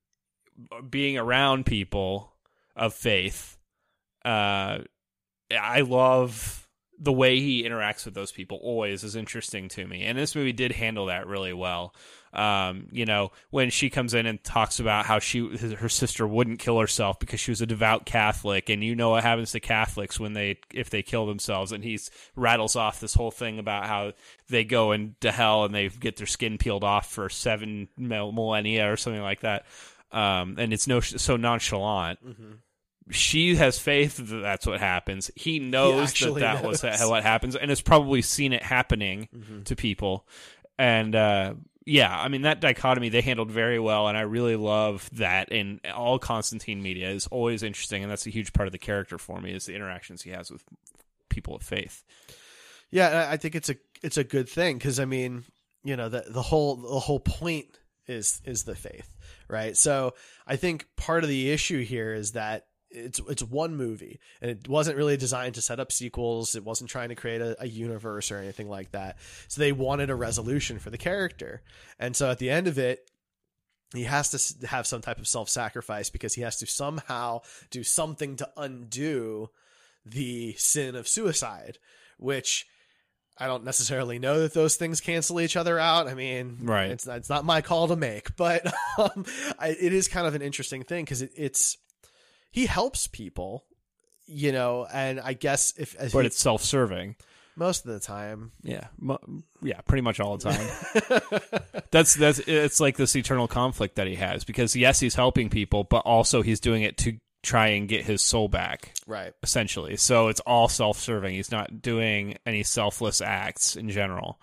being around people of faith. Uh, I love the way he interacts with those people. Always is interesting to me, and this movie did handle that really well. Um, you know, when she comes in and talks about how she his, her sister wouldn't kill herself because she was a devout Catholic, and you know what happens to Catholics when they if they kill themselves, and he rattles off this whole thing about how they go into hell and they get their skin peeled off for seven millennia or something like that, um, and it's no so nonchalant. Mm-hmm. She has faith that that's what happens. He knows he that that knows. was what happens, and has probably seen it happening mm-hmm. to people, and. uh Yeah, I mean, that dichotomy they handled very well, and I really love that in all Constantine media. Is always interesting, and that's a huge part of the character for me, is the interactions he has with people of faith. Yeah, I think it's a it's a good thing, because, I mean, you know, the the whole the whole point is is the faith, right? So I think part of the issue here is that it's it's one movie, and it wasn't really designed to set up sequels. It wasn't trying to create a, a universe or anything like that. So they wanted a resolution for the character. And so at the end of it, he has to have some type of self-sacrifice, because he has to somehow do something to undo the sin of suicide, which I don't necessarily know that those things cancel each other out. I mean, right. it's, it's not my call to make, but um, I, it is kind of an interesting thing, because it, it's, he helps people, you know, and I guess if... As but he, it's self-serving. Most of the time. Yeah. Mo- yeah, pretty much all the time. that's that's It's like this eternal conflict that he has, because, yes, he's helping people, but also he's doing it to try and get his soul back. Right. Essentially. So it's all self-serving. He's not doing any selfless acts in general.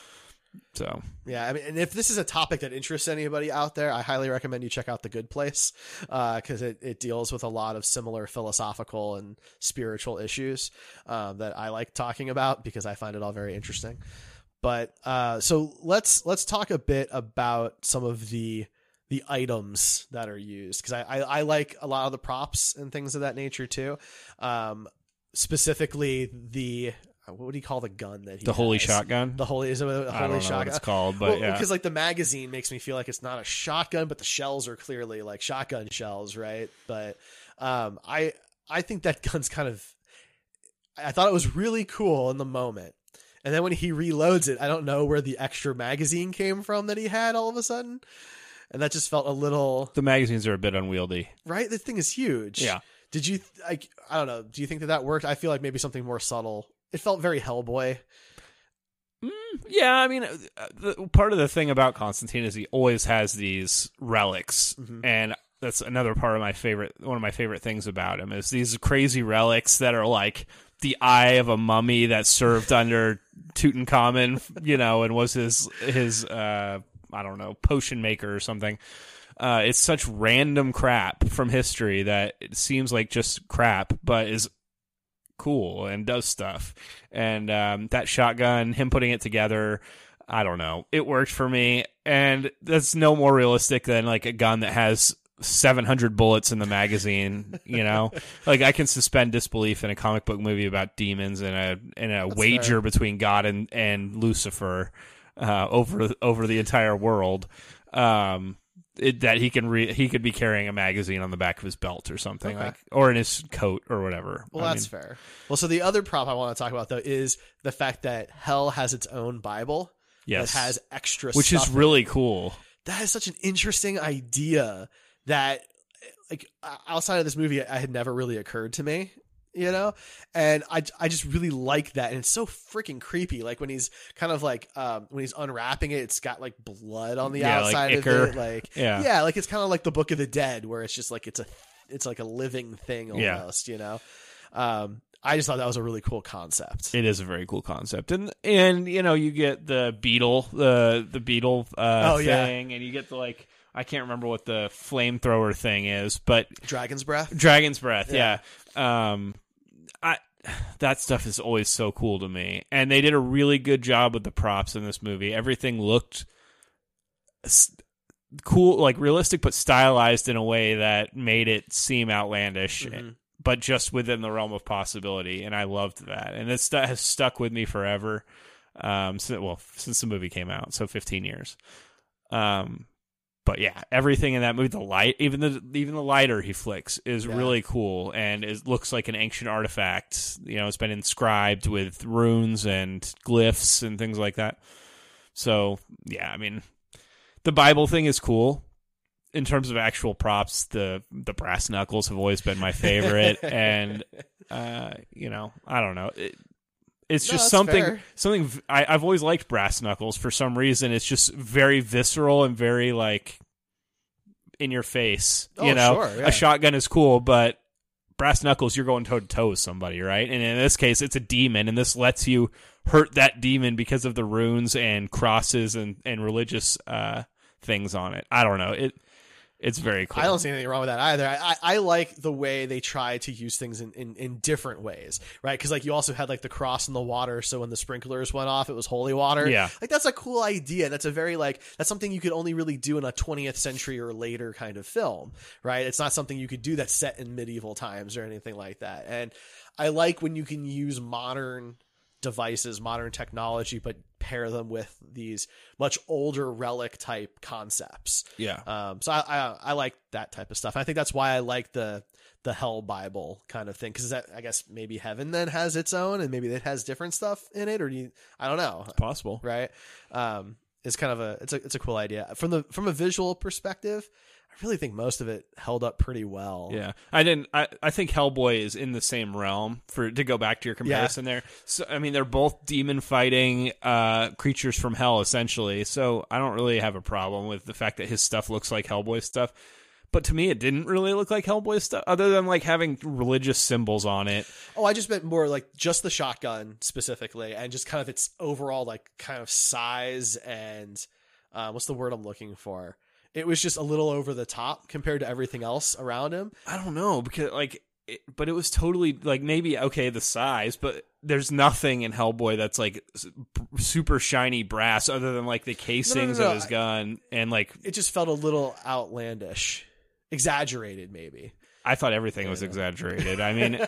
So yeah, I mean, and if this is a topic that interests anybody out there, I highly recommend you check out The Good Place, because uh, it, it deals with a lot of similar philosophical and spiritual issues uh, that I like talking about, because I find it all very interesting. But uh, so let's let's talk a bit about some of the the items that are used, because I, I I like a lot of the props and things of that nature too. Um, specifically the. What do you call the gun that he The has? holy shotgun? The holy is it a holy I don't know shotgun? what it's called, but well, yeah. Because like the magazine makes me feel like it's not a shotgun, but the shells are clearly like shotgun shells, right? But um, I I think that gun's kind of. I thought it was really cool in the moment, and then when he reloads it, I don't know where the extra magazine came from that he had all of a sudden, and that just felt a little. The magazines are a bit unwieldy, right? This thing is huge. Yeah. Did you like? I don't know. Do you think that that worked? I feel like maybe something more subtle. It felt very Hellboy. Mm, yeah, I mean, uh, the, part of the thing about Constantine is he always has these relics, mm-hmm. and that's another part of my favorite. One of my favorite things about him is these crazy relics that are like the eye of a mummy that served under Tutankhamun, you know, and was his his uh, I don't know, potion maker or something. Uh, it's such random crap from history that it seems like just crap, but is cool and does stuff. And um, that shotgun, him putting it together, I don't know, it worked for me. And that's no more realistic than like a gun that has seven hundred bullets in the magazine, you know. Like I can suspend disbelief in a comic book movie about demons and a in a That's wager fair. between God and and Lucifer uh, over over the entire world. Um, it, that he can re- he could be carrying a magazine on the back of his belt or something, Okay. like, or in his coat or whatever. Well, I that's mean, fair. Well, so the other prop I want to talk about though is the fact that Hell has its own Bible. Yes. That has extra which stuff is in it. really cool. That is such an interesting idea that, like, outside of this movie, it had never really occurred to me, you know? And I, I just really like that. And it's so freaking creepy. Like, when he's kind of like, um, when he's unwrapping it, it's got, like, blood on the Yeah, like outside of ichor. it. Like, Yeah. yeah, like, it's kind of like the Book of the Dead, where it's just like, it's a, it's like a living thing Yeah. almost, you know? Um, I just thought that was a really cool concept. It is a very cool concept, and and you know you get the beetle, the the beetle uh, Oh, yeah. thing, and you get the like I can't remember what the flamethrower thing is, but Dragon's Breath? Dragon's Breath, Yeah. yeah. Um, I that stuff is always so cool to me, and they did a really good job with the props in this movie. Everything looked s- cool, like realistic, but stylized in a way that made it seem outlandish. Mhm. but just within the realm of possibility, and I loved that, and it's, that has stuck with me forever. Um, so, well, since the movie came out, so fifteen years. Um, but yeah, everything in that movie, the light, even the even the lighter he flicks is Yeah. really cool, and it looks like an ancient artifact. You know, it's been inscribed with runes and glyphs and things like that. So yeah, I mean, the Bible thing is cool. In terms of actual props, the the brass knuckles have always been my favorite, and uh, you know, I don't know. It, It's No, just that's something. fair. Something v- I, I've always liked brass knuckles for some reason. It's just very visceral and very like in your face. Oh, you know, sure, yeah. a shotgun is cool, but brass knuckles, you're going toe to toe with somebody, right? And in this case, it's a demon, and this lets you hurt that demon because of the runes and crosses and and religious uh, things on it. I don't know. It it's very cool. I don't see anything wrong with that either. I, I, I like the way they try to use things in, in, in different ways, right? Because like you also had like the cross in the water, so when the sprinklers went off, it was holy water. Yeah. Like that's a cool idea. That's a very like that's something you could only really do in a twentieth century or later kind of film, right? It's not something you could do that's set in medieval times or anything like that. And I like when you can use modern devices, modern technology, but pair them with these much older relic type concepts. Yeah. Um, so I, I I like that type of stuff. I think that's why I like the the Hell Bible kind of thing, because that I guess maybe heaven then has its own, and maybe it has different stuff in it, or do you, I don't know. It's possible, right? Um, it's kind of a it's a it's a cool idea from the from a visual perspective. I really think most of it held up pretty well. Yeah, I didn't. I, I think Hellboy is in the same realm. For to go back to your comparison there. So I mean, they're both demon fighting uh, creatures from hell, essentially. So I don't really have a problem with the fact that his stuff looks like Hellboy stuff. But to me, it didn't really look like Hellboy stuff, other than like having religious symbols on it. Oh, I just meant more like just the shotgun specifically, and just kind of its overall like kind of size and uh, what's the word I'm looking for? It was just a little over the top compared to everything else around him. I don't know, because like, it, but it was totally like maybe okay the size, but there's nothing in Hellboy that's like s- super shiny brass other than like the casings no, no, of his I- gun and like It just felt a little outlandish, exaggerated maybe. I thought everything was exaggerated. I mean,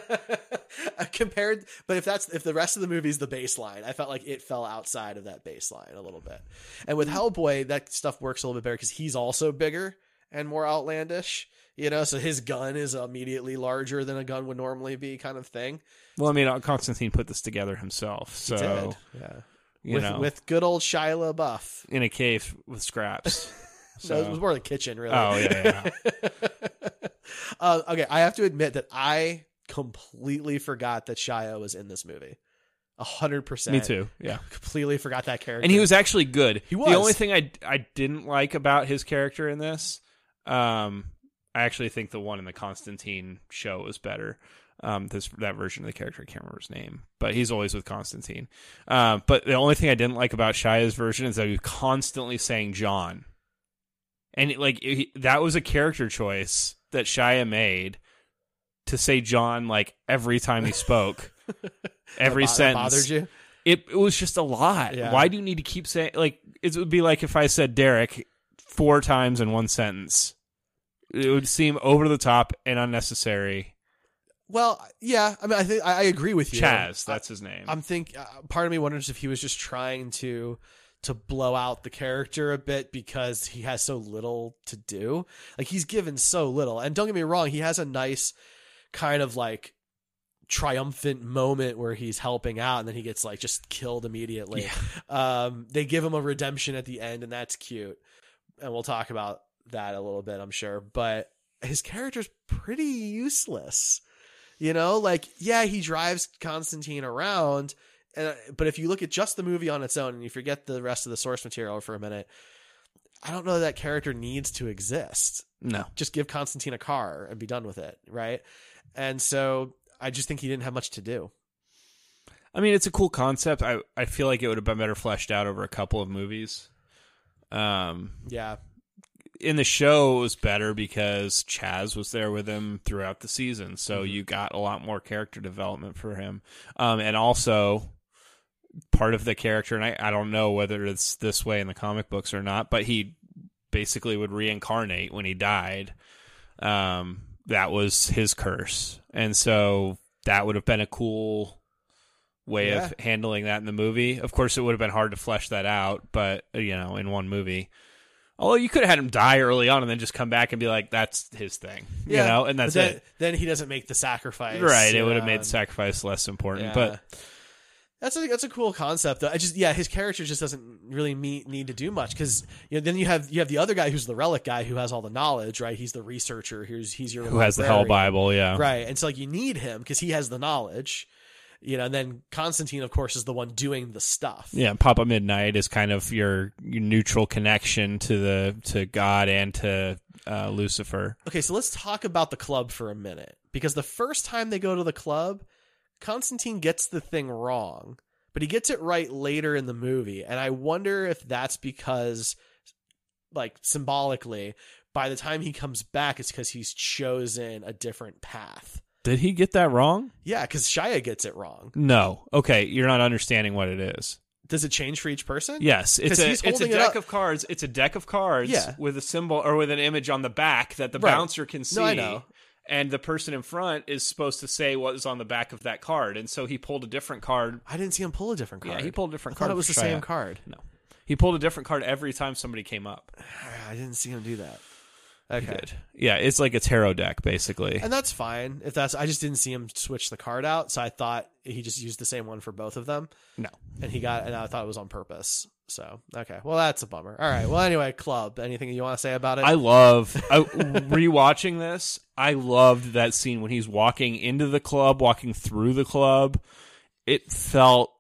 compared, but if that's if the rest of the movie is the baseline, I felt like it fell outside of that baseline a little bit. And with Hellboy, that stuff works a little bit better because he's also bigger and more outlandish. You know, so his gun is immediately larger than a gun would normally be, kind of thing. well, I mean, Constantine put this together himself, so He did, yeah. you with know, with good old Shia LaBeouf. in a cave with scraps. So it was more the kitchen, really. Oh yeah, yeah. uh, okay, I have to admit that I completely forgot that Shia was in this movie. A hundred percent. Me too. Yeah, completely forgot that character. and he was actually good. He was. The only thing I I didn't like about his character in this, um, I actually think the one in the Constantine show was better. Um, this that version of the character, I can't remember his name, but he's always with Constantine. Uh, but the only thing I didn't like about Shia's version is that he was constantly saying John, and it, like he, that was a character choice that Shia made to say John like every time he spoke, every That bo- that sentence. bothered you? It it was just a lot. Yeah. Why do you need to keep saying like it would be like if I said Derek four times in one sentence? It would seem over the top and unnecessary. Well, yeah. I mean, I think I, I agree with you. Chaz, that's his name. I'm think. Uh, part of me wonders if he was just trying to to blow out the character a bit because he has so little to do. Like he's given so little. And don't get me wrong, he has a nice kind of like triumphant moment where he's helping out and then he gets like just killed immediately. Yeah. Um, they give him a redemption at the end and that's cute. And we'll talk about that a little bit, I'm sure. But his character's pretty useless. You know, like, yeah, he drives Constantine around, uh, but if you look at just the movie on its own and you forget the rest of the source material for a minute, I don't know that, that character needs to exist. No. Just give Constantine a car and be done with it, right? And so I just think he didn't have much to do. I mean, it's a cool concept. I, I feel like it would have been better fleshed out over a couple of movies. Um, yeah. In the show, it was better because Chaz was there with him throughout the season, so Mm-hmm. you got a lot more character development for him. Um, and also, part of the character, and I, I don't know whether it's this way in the comic books or not, but he basically would reincarnate when he died. Um, that was his curse. And so that would have been a cool way Yeah. of handling that in the movie. Of course, it would have been hard to flesh that out, but, you know, in one movie. Although you could have had him die early on and then just come back and be like, that's his thing. Yeah. You know, and that's But then, it. Then he doesn't make the sacrifice. Right. It would have uh, made the sacrifice less important. yeah. But That's a that's a cool concept. Though. I just yeah, his character just doesn't really meet, need to do much because you know then you have you have the other guy who's the relic guy who has all the knowledge, right? He's the researcher. He's he's your who has the Hell librarian. Bible, yeah. Right? And so like you need him because he has the knowledge, you know. And then Constantine, of course, is the one doing the stuff. Yeah, Papa Midnight is kind of your, your neutral connection to the to God and to uh, Lucifer. Okay, so let's talk about the club for a minute because the first time they go to the club, Constantine gets the thing wrong, but he gets it right later in the movie. And I wonder if that's because, like, symbolically, by the time he comes back, it's because he's chosen a different path. Did he get that wrong? Yeah, because Shia gets it wrong. No. Okay, you're not understanding what it is. Does it change for each person? Yes, it's 'Cause a he's it's a holding it deck up. of cards. It's a deck of cards Yeah. with a symbol or with an image on the back that the Right. bouncer can see. No, I know. And the person in front is supposed to say what is on the back of that card. And so he pulled a different card. I didn't see him pull a different card. Yeah, he pulled a different I card. thought it was for the same Shia. card. No. He pulled a different card every time somebody came up. I didn't see him do that. He Okay. did. Yeah, it's like a tarot deck, basically. And that's fine. If that's, I just didn't see him switch the card out, so I thought he just used the same one for both of them. No. And he got, and I thought it was on purpose. So okay, well that's a bummer. All right. Well anyway, Club. Anything you want to say about it? I love I, rewatching this. I loved that scene when he's walking into the club, walking through the club. It felt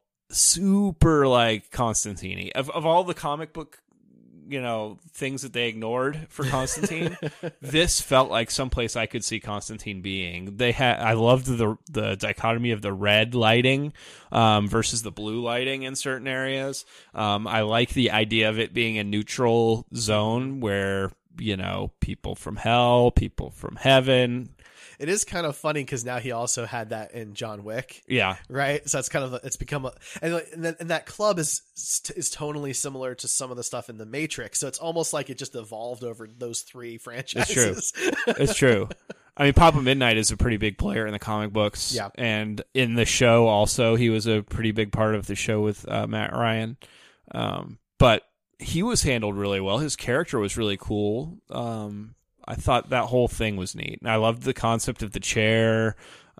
super like Constantine. Of of all the comic book, you know, things that they ignored for Constantine, this felt like someplace I could see Constantine being. They had I loved the the dichotomy of the red lighting um, versus the blue lighting in certain areas. Um, I like the idea of it being a neutral zone where, you know, people from hell, people from heaven. It is kind of funny because now he also had that in John Wick. Yeah. Right. So it's kind of it's become a and like- and, then, and that club is is tonally similar to some of the stuff in the Matrix. So it's almost like it just evolved over those three franchises. It's true. It's true. I mean, Papa Midnight is a pretty big player in the comic books. Yeah. And in the show also, he was a pretty big part of the show with uh, Matt Ryan. Um, but he was handled really well. His character was really cool. Um, I thought that whole thing was neat. And I loved the concept of the chair.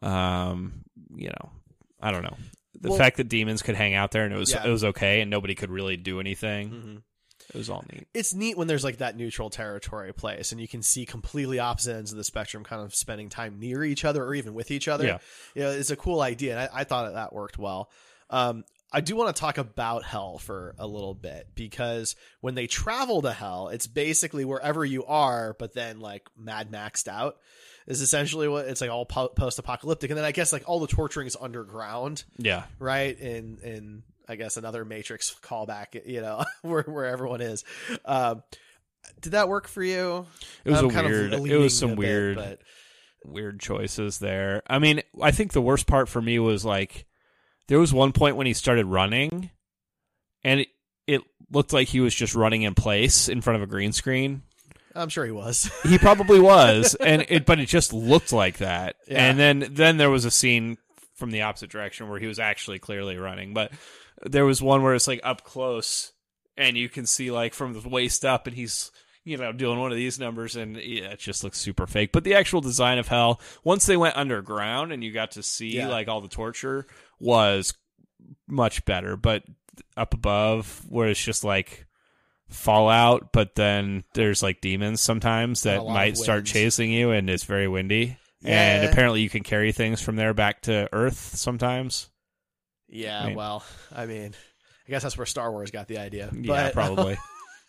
Um, you know, I don't know. The Well- fact that demons could hang out there and it was Yeah. it was okay and nobody could really do anything. Mm-hmm. It was all neat. It's neat when there's like that neutral territory place and you can see completely opposite ends of the spectrum kind of spending time near each other or even with each other. Yeah. You know, it's a cool idea. And I, I thought that, that worked well. Um, I do want to talk about hell for a little bit because when they travel to hell, it's basically wherever you are, but then like Mad Maxed out is essentially what it's like all po- post-apocalyptic. And then I guess like all the torturing is underground, Yeah. right? In, in, I guess another Matrix callback, you know, where, where everyone is. Um, did that work for you? It was I'm a kind of weird. It leaning was some a bit, weird, but weird choices there. I mean, I think the worst part for me was like there was one point when he started running, and it, it looked like he was just running in place in front of a green screen. I'm sure he was. He probably was, and it, but it just looked like that. Yeah. And then then there was a scene from the opposite direction where he was actually clearly running, but there was one where it's like up close, and you can see like from the waist up, and he's, you know, doing one of these numbers, and yeah, it just looks super fake. But the actual design of hell, once they went underground and you got to see Yeah. like all the torture, was much better. But up above, where it's just like Fallout, but then there's like demons sometimes And that a lot might of start winds. chasing you, and it's very windy. Yeah. And apparently you can carry things from there back to Earth sometimes. Yeah, I mean- well, I mean, I guess that's where Star Wars got the idea. Yeah, But, probably.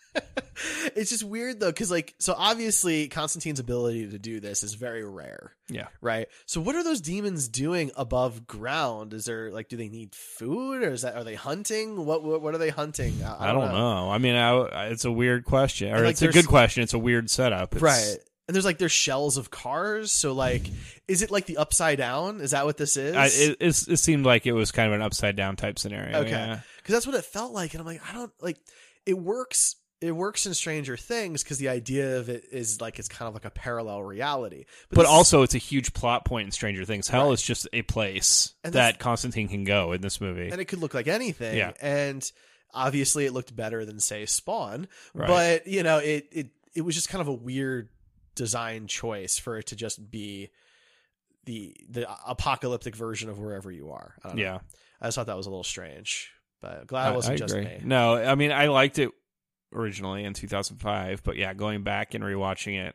it's just weird though, because like, so obviously Constantine's ability to do this is very rare, Yeah. right? So what are those demons doing above ground? Is there like, do they need food, or is that are they hunting? What what, what are they hunting? I, I don't know. I mean, I, it's a weird question, or And, like, it's a there's- good question. It's a weird setup. It's, right? And there's like there's shells of cars. So like, is it like the Upside Down? Is that what this is? I, it, it's, it seemed like it was kind of an upside down type scenario. Okay. Yeah. Because that's what it felt like, and I'm like, I don't like. It works it works in Stranger Things because the idea of it is like it's kind of like a parallel reality. But, this- also, it's a huge plot point in Stranger Things. Hell Right. is just a place And that that's- Constantine can go in this movie. and it could look like anything. Yeah. And obviously, it looked better than say Spawn. Right. But you know, it it it was just kind of a weird design choice for it to just be the the apocalyptic version of wherever you are. I don't know. Yeah. I just thought that was a little strange. But glad it wasn't just agree. me. No, I mean, I liked it originally in two thousand five, but yeah, going back and rewatching it,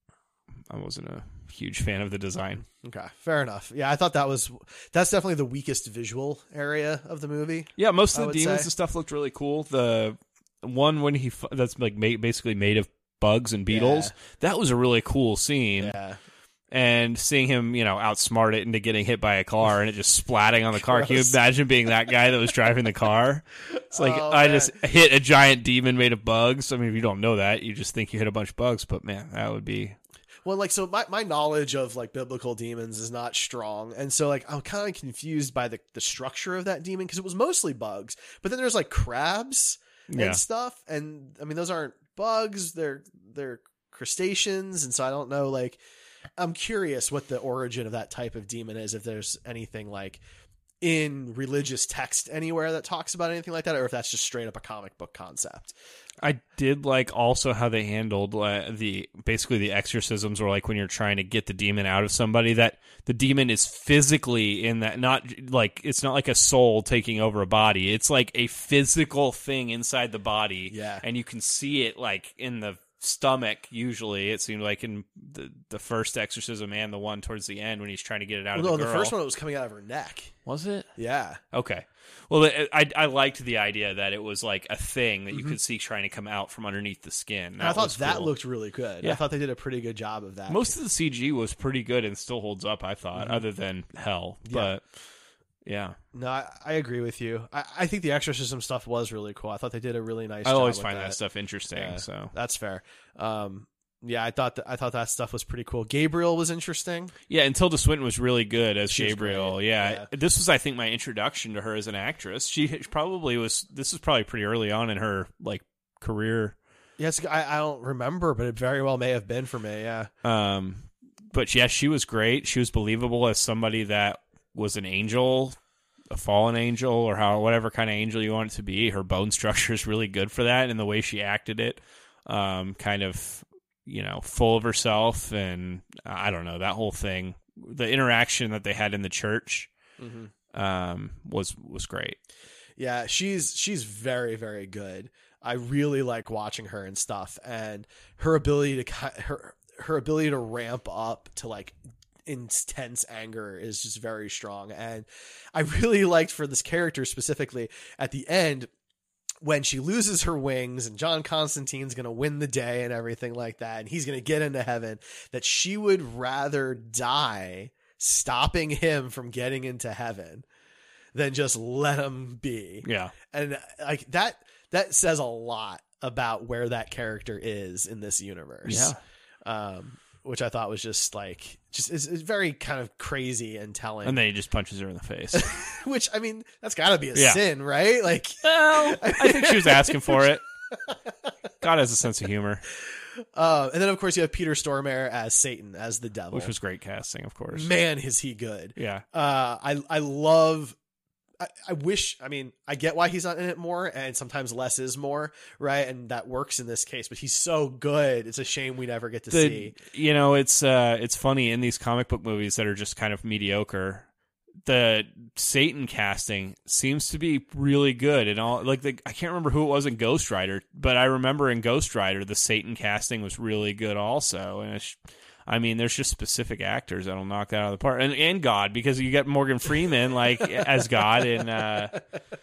I wasn't a huge fan of the design. Okay, fair enough. Yeah, I thought that was that's definitely the weakest visual area of the movie. Yeah, most I of the would demons say. and stuff looked really cool. The one when he f- that's like made, basically made of bugs and beetles, that was a really cool scene. Yeah. And seeing him, you know, outsmart it into getting hit by a car and it just splatting on the car. Can you Gross. imagine being that guy that was driving the car? It's like, Oh, I man. just hit a giant demon made of bugs. I mean, if you don't know that, you just think you hit a bunch of bugs. But man, that would be... Well, like, so my, my knowledge of like biblical demons is not strong. And so like, I'm kind of confused by the, the structure of that demon because it was mostly bugs, but then there's like crabs Yeah. and stuff. And I mean, those aren't bugs. They're, they're crustaceans. And so I don't know, like, I'm curious what the origin of that type of demon is. If there's anything like in religious text anywhere that talks about anything like that, or if that's just straight up a comic book concept. I did like also how they handled uh, the basically the exorcisms, or like when you're trying to get the demon out of somebody, that the demon is physically in that, not like it's not like a soul taking over a body. It's like a physical thing inside the body. Yeah. And you can see it like in the stomach. Usually it seemed like in the, the first exorcism and the one towards the end when he's trying to get it out Well, no, of the the girl. first one, it was coming out of her neck. Was it? Yeah. Okay. Well, I I liked the idea that it was like a thing that you Mhm. could see trying to come out from underneath the skin. And I thought was that cool. looked really good. Yeah. I thought they did a pretty good job of that. Most of the C G was pretty good and still holds up, I thought, Mhm. other than Hell. Yeah. But yeah, No, I, I agree with you. I, I think the exorcism stuff was really cool. I thought they did a really nice I job always with find that. that stuff interesting. Yeah, So that's fair. Um, yeah, I thought that, I thought that stuff was pretty cool. Gabriel was interesting. yeah, and Tilda Swinton was really good as She was Gabriel. great, Yeah. yeah. This was, I think, my introduction to her as an actress. She probably was. This was probably pretty early on in her like career. Yes, I, I don't remember, but it very well may have been for me. Yeah. Um, but yeah, she was great. She was believable as somebody that was an angel, a fallen angel, or how whatever kind of angel you want it to be. Her bone structure is really good for that, and the way she acted it, um, kind of, you know, full of herself, and I don't know, that whole thing. The interaction that they had in the church, Mm-hmm. um, was was great. Yeah, she's she's very very good. I really like watching her and stuff, and her ability to ki- her her ability to ramp up to like intense anger is just very strong. And I really liked for this character specifically at the end when she loses her wings and John Constantine's going to win the day and everything like that, and he's going to get into heaven, that she would rather die stopping him from getting into heaven than just let him be. Yeah. And like that that says a lot about where that character is in this universe. Yeah. Um which I thought was just like just it's, it's very kind of crazy and telling. And then he just punches her in the face. Which I mean, that's got to be a Yeah. sin, right? Like Well, I think she was asking for it. God has a sense of humor. Uh, and then of course you have Peter Stormare as Satan, as the devil, Which was great casting, of course. Man, is he good. Yeah. Uh, I I love. I, I wish. I mean, I get why he's not in it more, and sometimes less is more, right? And that works in this case. But he's so good. It's a shame we never get to The- see. You know, it's uh, it's funny in these comic book movies that are just kind of mediocre. The Satan casting seems to be really good, and all like the I can't remember who it was in Ghost Rider, but I remember in Ghost Rider the Satan casting was really good also. And it's, I mean, there's just specific actors that'll knock that out of the park, and and God, because you get Morgan Freeman like as God in uh,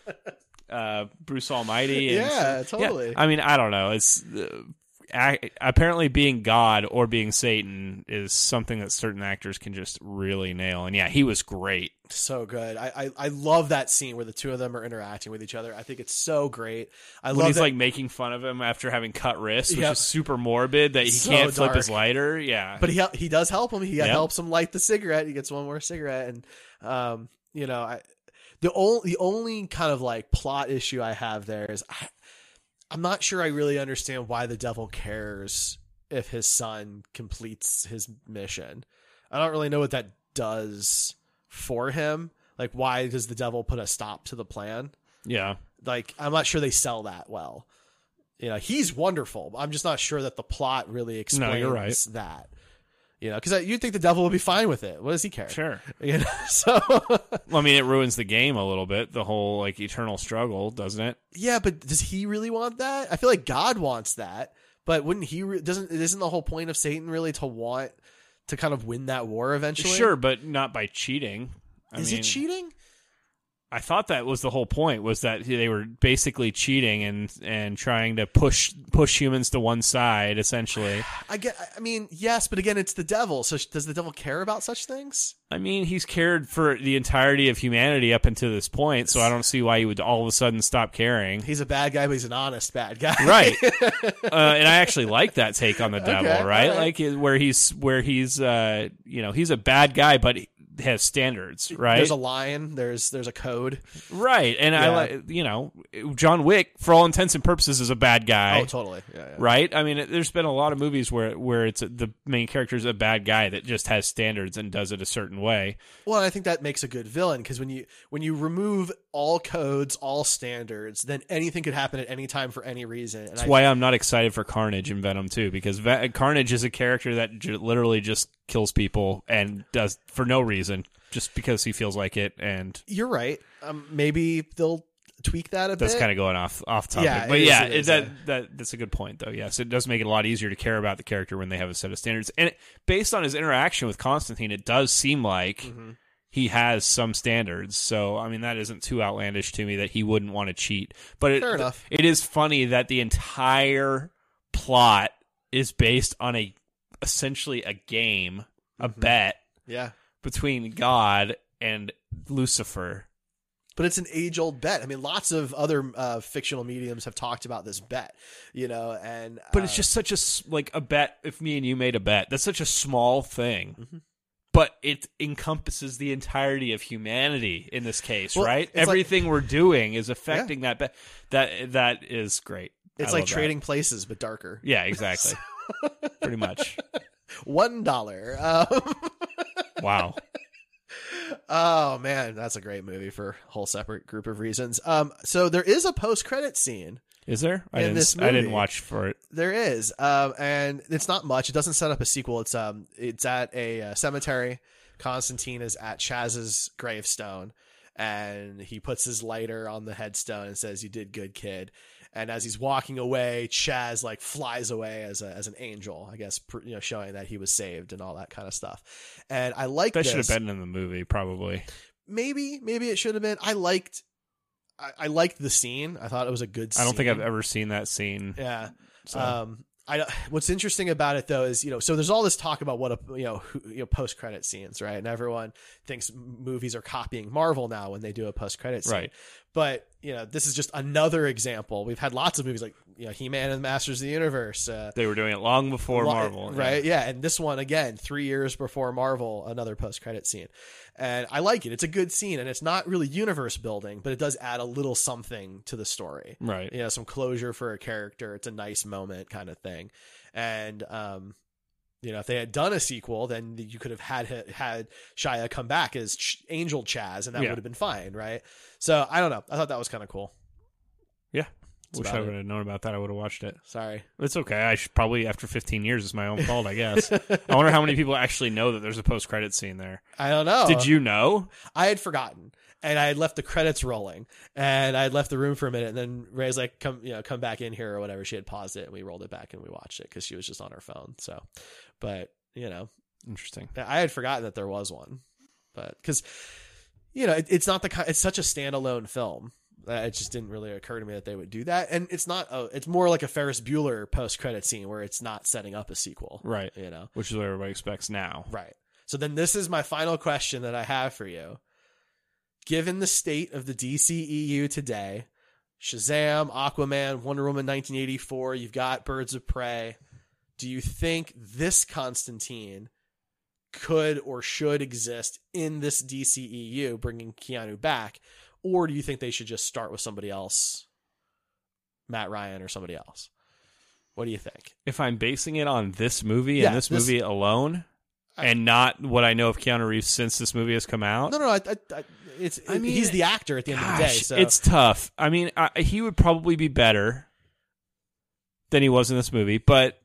uh, Bruce Almighty. And Yeah, so- totally. I mean, I don't know. It's uh, ac- apparently being God or being Satan is something that certain actors can just really nail. And yeah, he was great. So good. I, I I love that scene where the two of them are interacting with each other. I think it's so great. I When love he's that, like making fun of him after having cut wrists, which Yep. is super morbid that he So can't flip dark. his lighter. Yeah, but he hel- he does help him. He Yep. helps him light the cigarette. He gets one more cigarette, and um, you know, I the only the only kind of like plot issue I have there is I I'm not sure I really understand why the devil cares if his son completes his mission. I don't really know what that does for him. Like, why does the devil put a stop to the plan? Yeah. Like, I'm not sure they sell that well. You know, he's wonderful. I'm just not sure that the plot really explains No, you're right. that. You know, because you'd think the devil would be fine with it. What does he care? Sure. You know, so Well, I mean, it ruins the game a little bit, the whole like eternal struggle, doesn't it? yeah, but does he really want that? I feel like God wants that, but wouldn't he? Re- doesn't isn't the whole point of Satan really to want to kind of win that war eventually? Sure, but not by cheating. I Is mean, it cheating? I thought that was the whole point, was that they were basically cheating and and trying to push push humans to one side, essentially. I get. I mean, yes, but again, it's the devil. So does the devil care about such things? I mean, he's cared for the entirety of humanity up until this point, so I don't see why he would all of a sudden stop caring. He's a bad guy, but he's an honest bad guy, Right? uh, and I actually like that take on the devil, Okay, right? all right. Like where he's where he's uh, you know, he's a bad guy, but he has standards, right? There's a line. There's there's a code. Right, and I Yeah. like, you know, John Wick, for all intents and purposes, is a bad guy. Oh, totally. Yeah, yeah. Right? I mean, it, there's been a lot of movies where where it's a, the main character is a bad guy that just has standards and does it a certain way. Well, and I think that makes a good villain because when you when you remove all codes, all standards, then anything could happen at any time for any reason. And That's I, why I'm not excited for Carnage in Venom two, because Ve- Carnage is a character that j- literally just kills people and does for no reason, just because he feels like it, and you're right. Um, maybe they'll tweak that a that's bit. kind of going off off topic. Yeah, but it is, yeah, it it- is, that yeah. that that's a good point, though. Yes, it does make it a lot easier to care about the character when they have a set of standards, and it, based on his interaction with Constantine, it does seem like Mm-hmm. he has some standards. So I mean, that isn't too outlandish to me that he wouldn't want to cheat. But it, Fair enough. it is funny that the entire plot is based on a essentially a game, a Mm-hmm. bet Yeah. between God and Lucifer. But it's an age-old bet. I mean, lots of other uh, fictional mediums have talked about this bet, you know, and But it's uh, just such a s- like a bet. If me and you made a bet, that's such a small thing. Mm-hmm. But it encompasses the entirety of humanity in this case, Well, right? it's like- Everything we're doing is affecting that bet. That that is great. it's I like love that. trading places but darker. Yeah, exactly. Pretty much. One dollar. Um, Wow. oh man, that's a great movie for a whole separate group of reasons. Um, so there is a post-credit scene. Is there? I In didn't. this I didn't movie. watch for it. There is, um, and it's not much. It doesn't set up a sequel. It's um, it's at a uh, cemetery. Constantine is at Chaz's gravestone, and he puts his lighter on the headstone and says, "You did good, kid." And as he's walking away, Chaz like flies away as a as an angel, I guess, pr- you know, showing that he was saved and all that kind of stuff. And I like That this. should have been in the movie, probably. Maybe, maybe it should have been. I liked, I, I liked the scene. I thought it was a good scene. I don't think I've ever seen that scene. Yeah. So. Um, I don't- what's interesting about it though is, you know, so there's all this talk about what a, you know, who, you know, post credit scenes, right? And everyone thinks movies are copying Marvel now when they do a post credit scene. Right. But, you know, this is just another example. We've had lots of movies like, you know, He-Man and the Masters of the Universe. Uh, They were doing it long before Lo- Marvel, right? Yeah. And this one again, three years before Marvel, another post-credit scene, and I like it. It's a good scene, and it's not really universe building, but it does add a little something to the story. Right. You know, some closure for a character. It's a nice moment, kind of thing. And um, you know, if they had done a sequel, then you could have had had Shia come back as Ch- Angel Chaz, and that Yeah. would have been fine, right? So I don't know. I thought that was kind of cool. Yeah. That's Wish about I it. would have known about that. I would have watched it. Sorry. It's okay. I should probably, after fifteen years, it's my own fault, I guess. I wonder how many people actually know that there's a post-credit scene there. I don't know. Did you know? I had forgotten, and I had left the credits rolling, and I had left the room for a minute, and then Ray's like, "Come, you know, come back in here or whatever." She had paused it, and we rolled it back, and we watched it because she was just on her phone. So, but you know, Interesting. I had forgotten that there was one, but because you know, it, it's not the kind. It's such a standalone film. that It just didn't really occur to me that they would do that, and it's not. A, it's more like a Ferris Bueller post-credit scene where it's not setting up a sequel, Right. You know, Which is what everybody expects now. right. So then, this is my final question that I have for you. Given the state of the D C E U today, Shazam, Aquaman, Wonder Woman nineteen eighty-four, you've got Birds of Prey. Do you think this Constantine could or should exist in this D C E U, bringing Keanu back? Or do you think they should just start with somebody else Matt Ryan or somebody else. What do you think? If I'm basing it on this movie Yeah, and this, this- movie alone, I- and not what I know of Keanu Reeves since this movie has come out, No, no, I, I, I it's I mean, he's the actor at the end of the day. gosh, So it's tough. I mean, I, he would probably be better than he was in this movie, but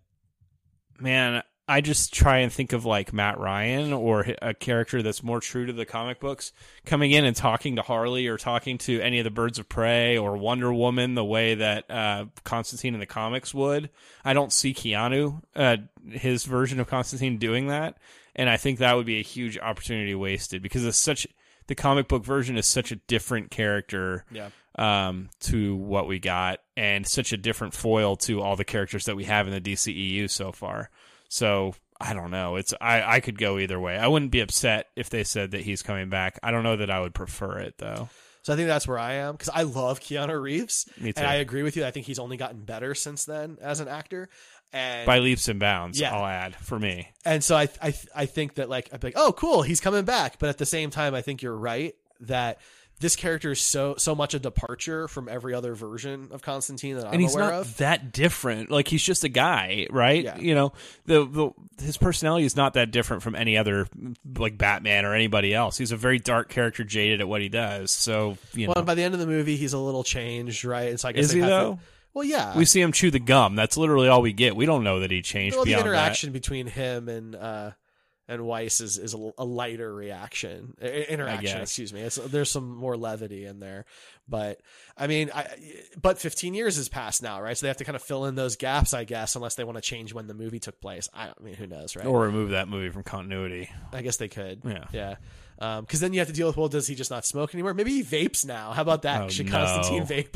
man, I just try and think of like Matt Ryan or a character that's more true to the comic books coming in and talking to Harley or talking to any of the Birds of Prey or Wonder Woman the way that uh, Constantine in the comics would. I don't see Keanu, uh, his version of Constantine, doing that, and I think that would be a huge opportunity wasted because it's such the comic book version is such a different character. yeah. Um, to what we got, and such a different foil to all the characters that we have in the D C E U so far. So I don't know. It's I, I could go either way. I wouldn't be upset if they said that he's coming back. I don't know that I would prefer it though. So I think that's where I am because I love Keanu Reeves. Me too. And I agree with you. I think he's only gotten better since then as an actor. And By leaps and bounds, Yeah. I'll add for me. and so I I I think that like I'd be like, oh cool, he's coming back. But at the same time, I think you're right that this character is so so much a departure from every other version of Constantine that I'm And he's aware not of. that different. Like he's just a guy, right? Yeah. You know, the, the his personality is not that different from any other like Batman or anybody else. He's a very dark character, jaded at what he does. So you Well, know, and by the end of the movie, he's a little changed, right? And so I guess is they he have though? To, well, yeah. We see him chew the gum. That's literally all we get. We don't know that he changed well, the beyond interaction between him and uh, and Weiss is, is a, a lighter reaction. I- Interaction, guess. excuse me. It's, there's some more levity in there, but I mean, I, but fifteen years has passed now, right? So they have to kind of fill in those gaps, I guess, unless they want to change when the movie took place. I, I mean, who knows, right? that. Or remove that movie from continuity. I guess they could. Yeah. Yeah. Um, cause then you have to deal with, well, does he just not smoke anymore? Maybe he vapes now. How about that? Oh, Should no. Constantine vape?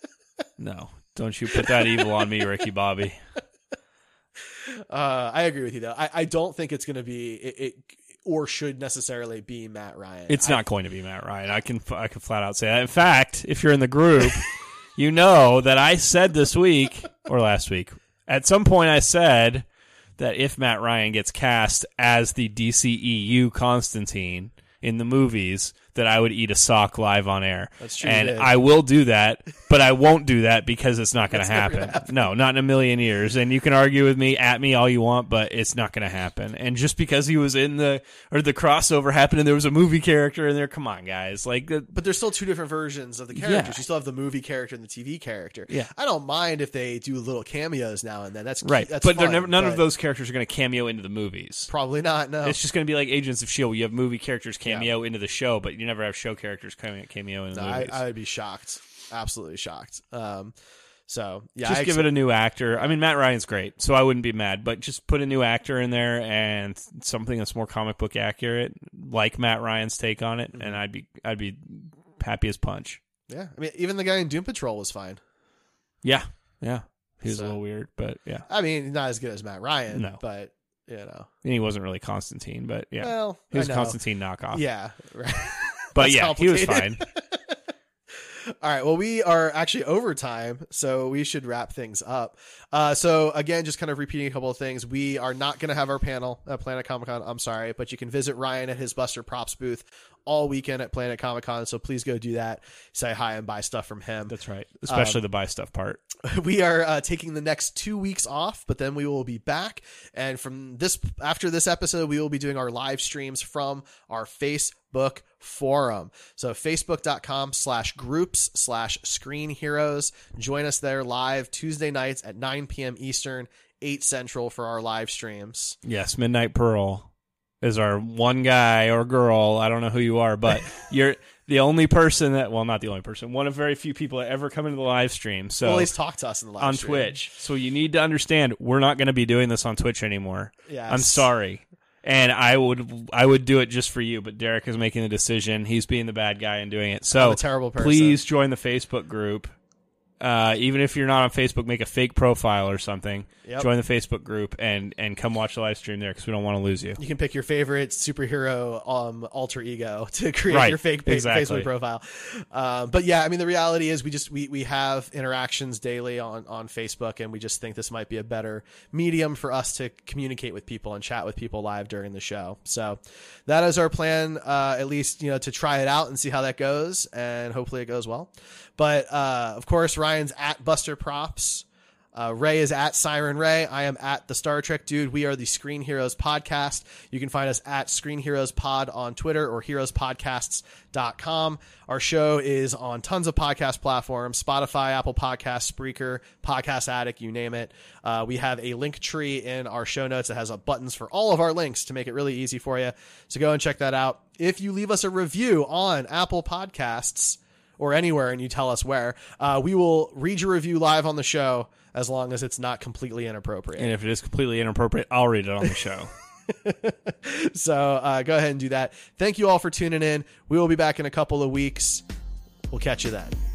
No, don't you put that evil on me, Ricky Bobby. Uh, I agree with you though. I, I don't think it's going to be it, it or should necessarily be Matt Ryan. It's I- not going to be Matt Ryan. I can I can flat out say that. In fact, if you're in the group, you know that I said this week or last week, at some point I said that if Matt Ryan gets cast as the D C E U Constantine in the movies, that I would eat a sock live on air. That's true, And you did. I will do that, but I won't do that because it's not going to That's never happen. gonna happen. No, not in a million years. And you can argue with me, at me all you want, but it's not going to happen. And just because he was in the, or the crossover happened and there was a movie character in there, come on, guys. Like, the, But there's still two different versions of the characters. Yeah. You still have the movie character and the T V character. Yeah. I don't mind if they do little cameos now and then. That's right. That's but they're fun, never, none but of those characters are going to cameo into the movies. Probably not. No. It's just going to be like Agents of S H I E L D. You have movie characters cameo into the show, but you never have show characters cameo, cameo in the No, I, movies. I would be shocked. Absolutely shocked. Um. So yeah, just I give ex- it a new actor. I mean, Matt Ryan's great, so I wouldn't be mad. But just put a new actor in there and something that's more comic book accurate, like Matt Ryan's take on it, and I'd be I'd be happy as punch. Yeah. I mean, even the guy in Doom Patrol was fine. Yeah, yeah. He was So- a little weird, but yeah. I mean, not as good as Matt Ryan. No. But you know. And he wasn't really Constantine, but yeah, Well, he was I a know. Constantine knockoff. Yeah. Right. but That's yeah, he was complicated. fine. All right. Well, we are actually over time, so we should wrap things up. Uh, so again, just kind of repeating a couple of things. We are not going to have our panel at Planet Comic Con. I'm sorry, but you can visit Ryan at his Buster Props booth all weekend at Planet Comic Con. So please go do that. Say hi and buy stuff from him. That's right, especially Um, the buy stuff part. We are uh, taking the next two weeks off, but then we will be back. And from this, after this episode, we will be doing our live streams from our Facebook forum. So facebook.com slash groups slash screen heroes. Join us there live Tuesday nights at nine p.m. Eastern, eight Central for our live streams. Yes, Midnight Pearl is our one guy or girl. I don't know who you are, but you're the only person that, well, not the only person, one of very few people that ever come into the live stream. So Well, at least talk to us in the live on stream. Twitch. So you need to understand, we're not going to be doing this on Twitch anymore. Yes. I'm sorry. And I would I would do it just for you, but Derek is making the decision. He's being the bad guy and doing it. So I'm a terrible person. please join the Facebook group. Uh, even if you're not on Facebook, make a fake profile or something. Yep. Join the Facebook group and, and come watch the live stream there because we don't want to lose you. You can pick your favorite superhero um, alter ego to create Right, your fake pa- exactly. Facebook profile. Um, but yeah, I mean, the reality is we just we we have interactions daily on on Facebook, and we just think this might be a better medium for us to communicate with people and chat with people live during the show. So that is our plan, uh, at least you know to try it out and see how that goes, and hopefully it goes well. But uh, of course, Ryan Ryan's at Buster Props. Uh, Ray is at Siren Ray. I am at the Star Trek Dude. We are the Screen Heroes Podcast. You can find us at Screen Heroes Pod on Twitter or heroes podcasts dot com. Our show is on tons of podcast platforms: Spotify, Apple Podcasts, Spreaker, Podcast Addict, you name it. Uh, we have a link tree in our show notes that has a buttons for all of our links to make it really easy for you. So go and check that out. If you leave us a review on Apple Podcasts or anywhere and you tell us where, uh, we will read your review live on the show, as long as it's not completely inappropriate. And if it is completely inappropriate, I'll read it on the show. So uh, go ahead and do that. Thank you all for tuning in. We will be back in a couple of weeks. We'll catch you then.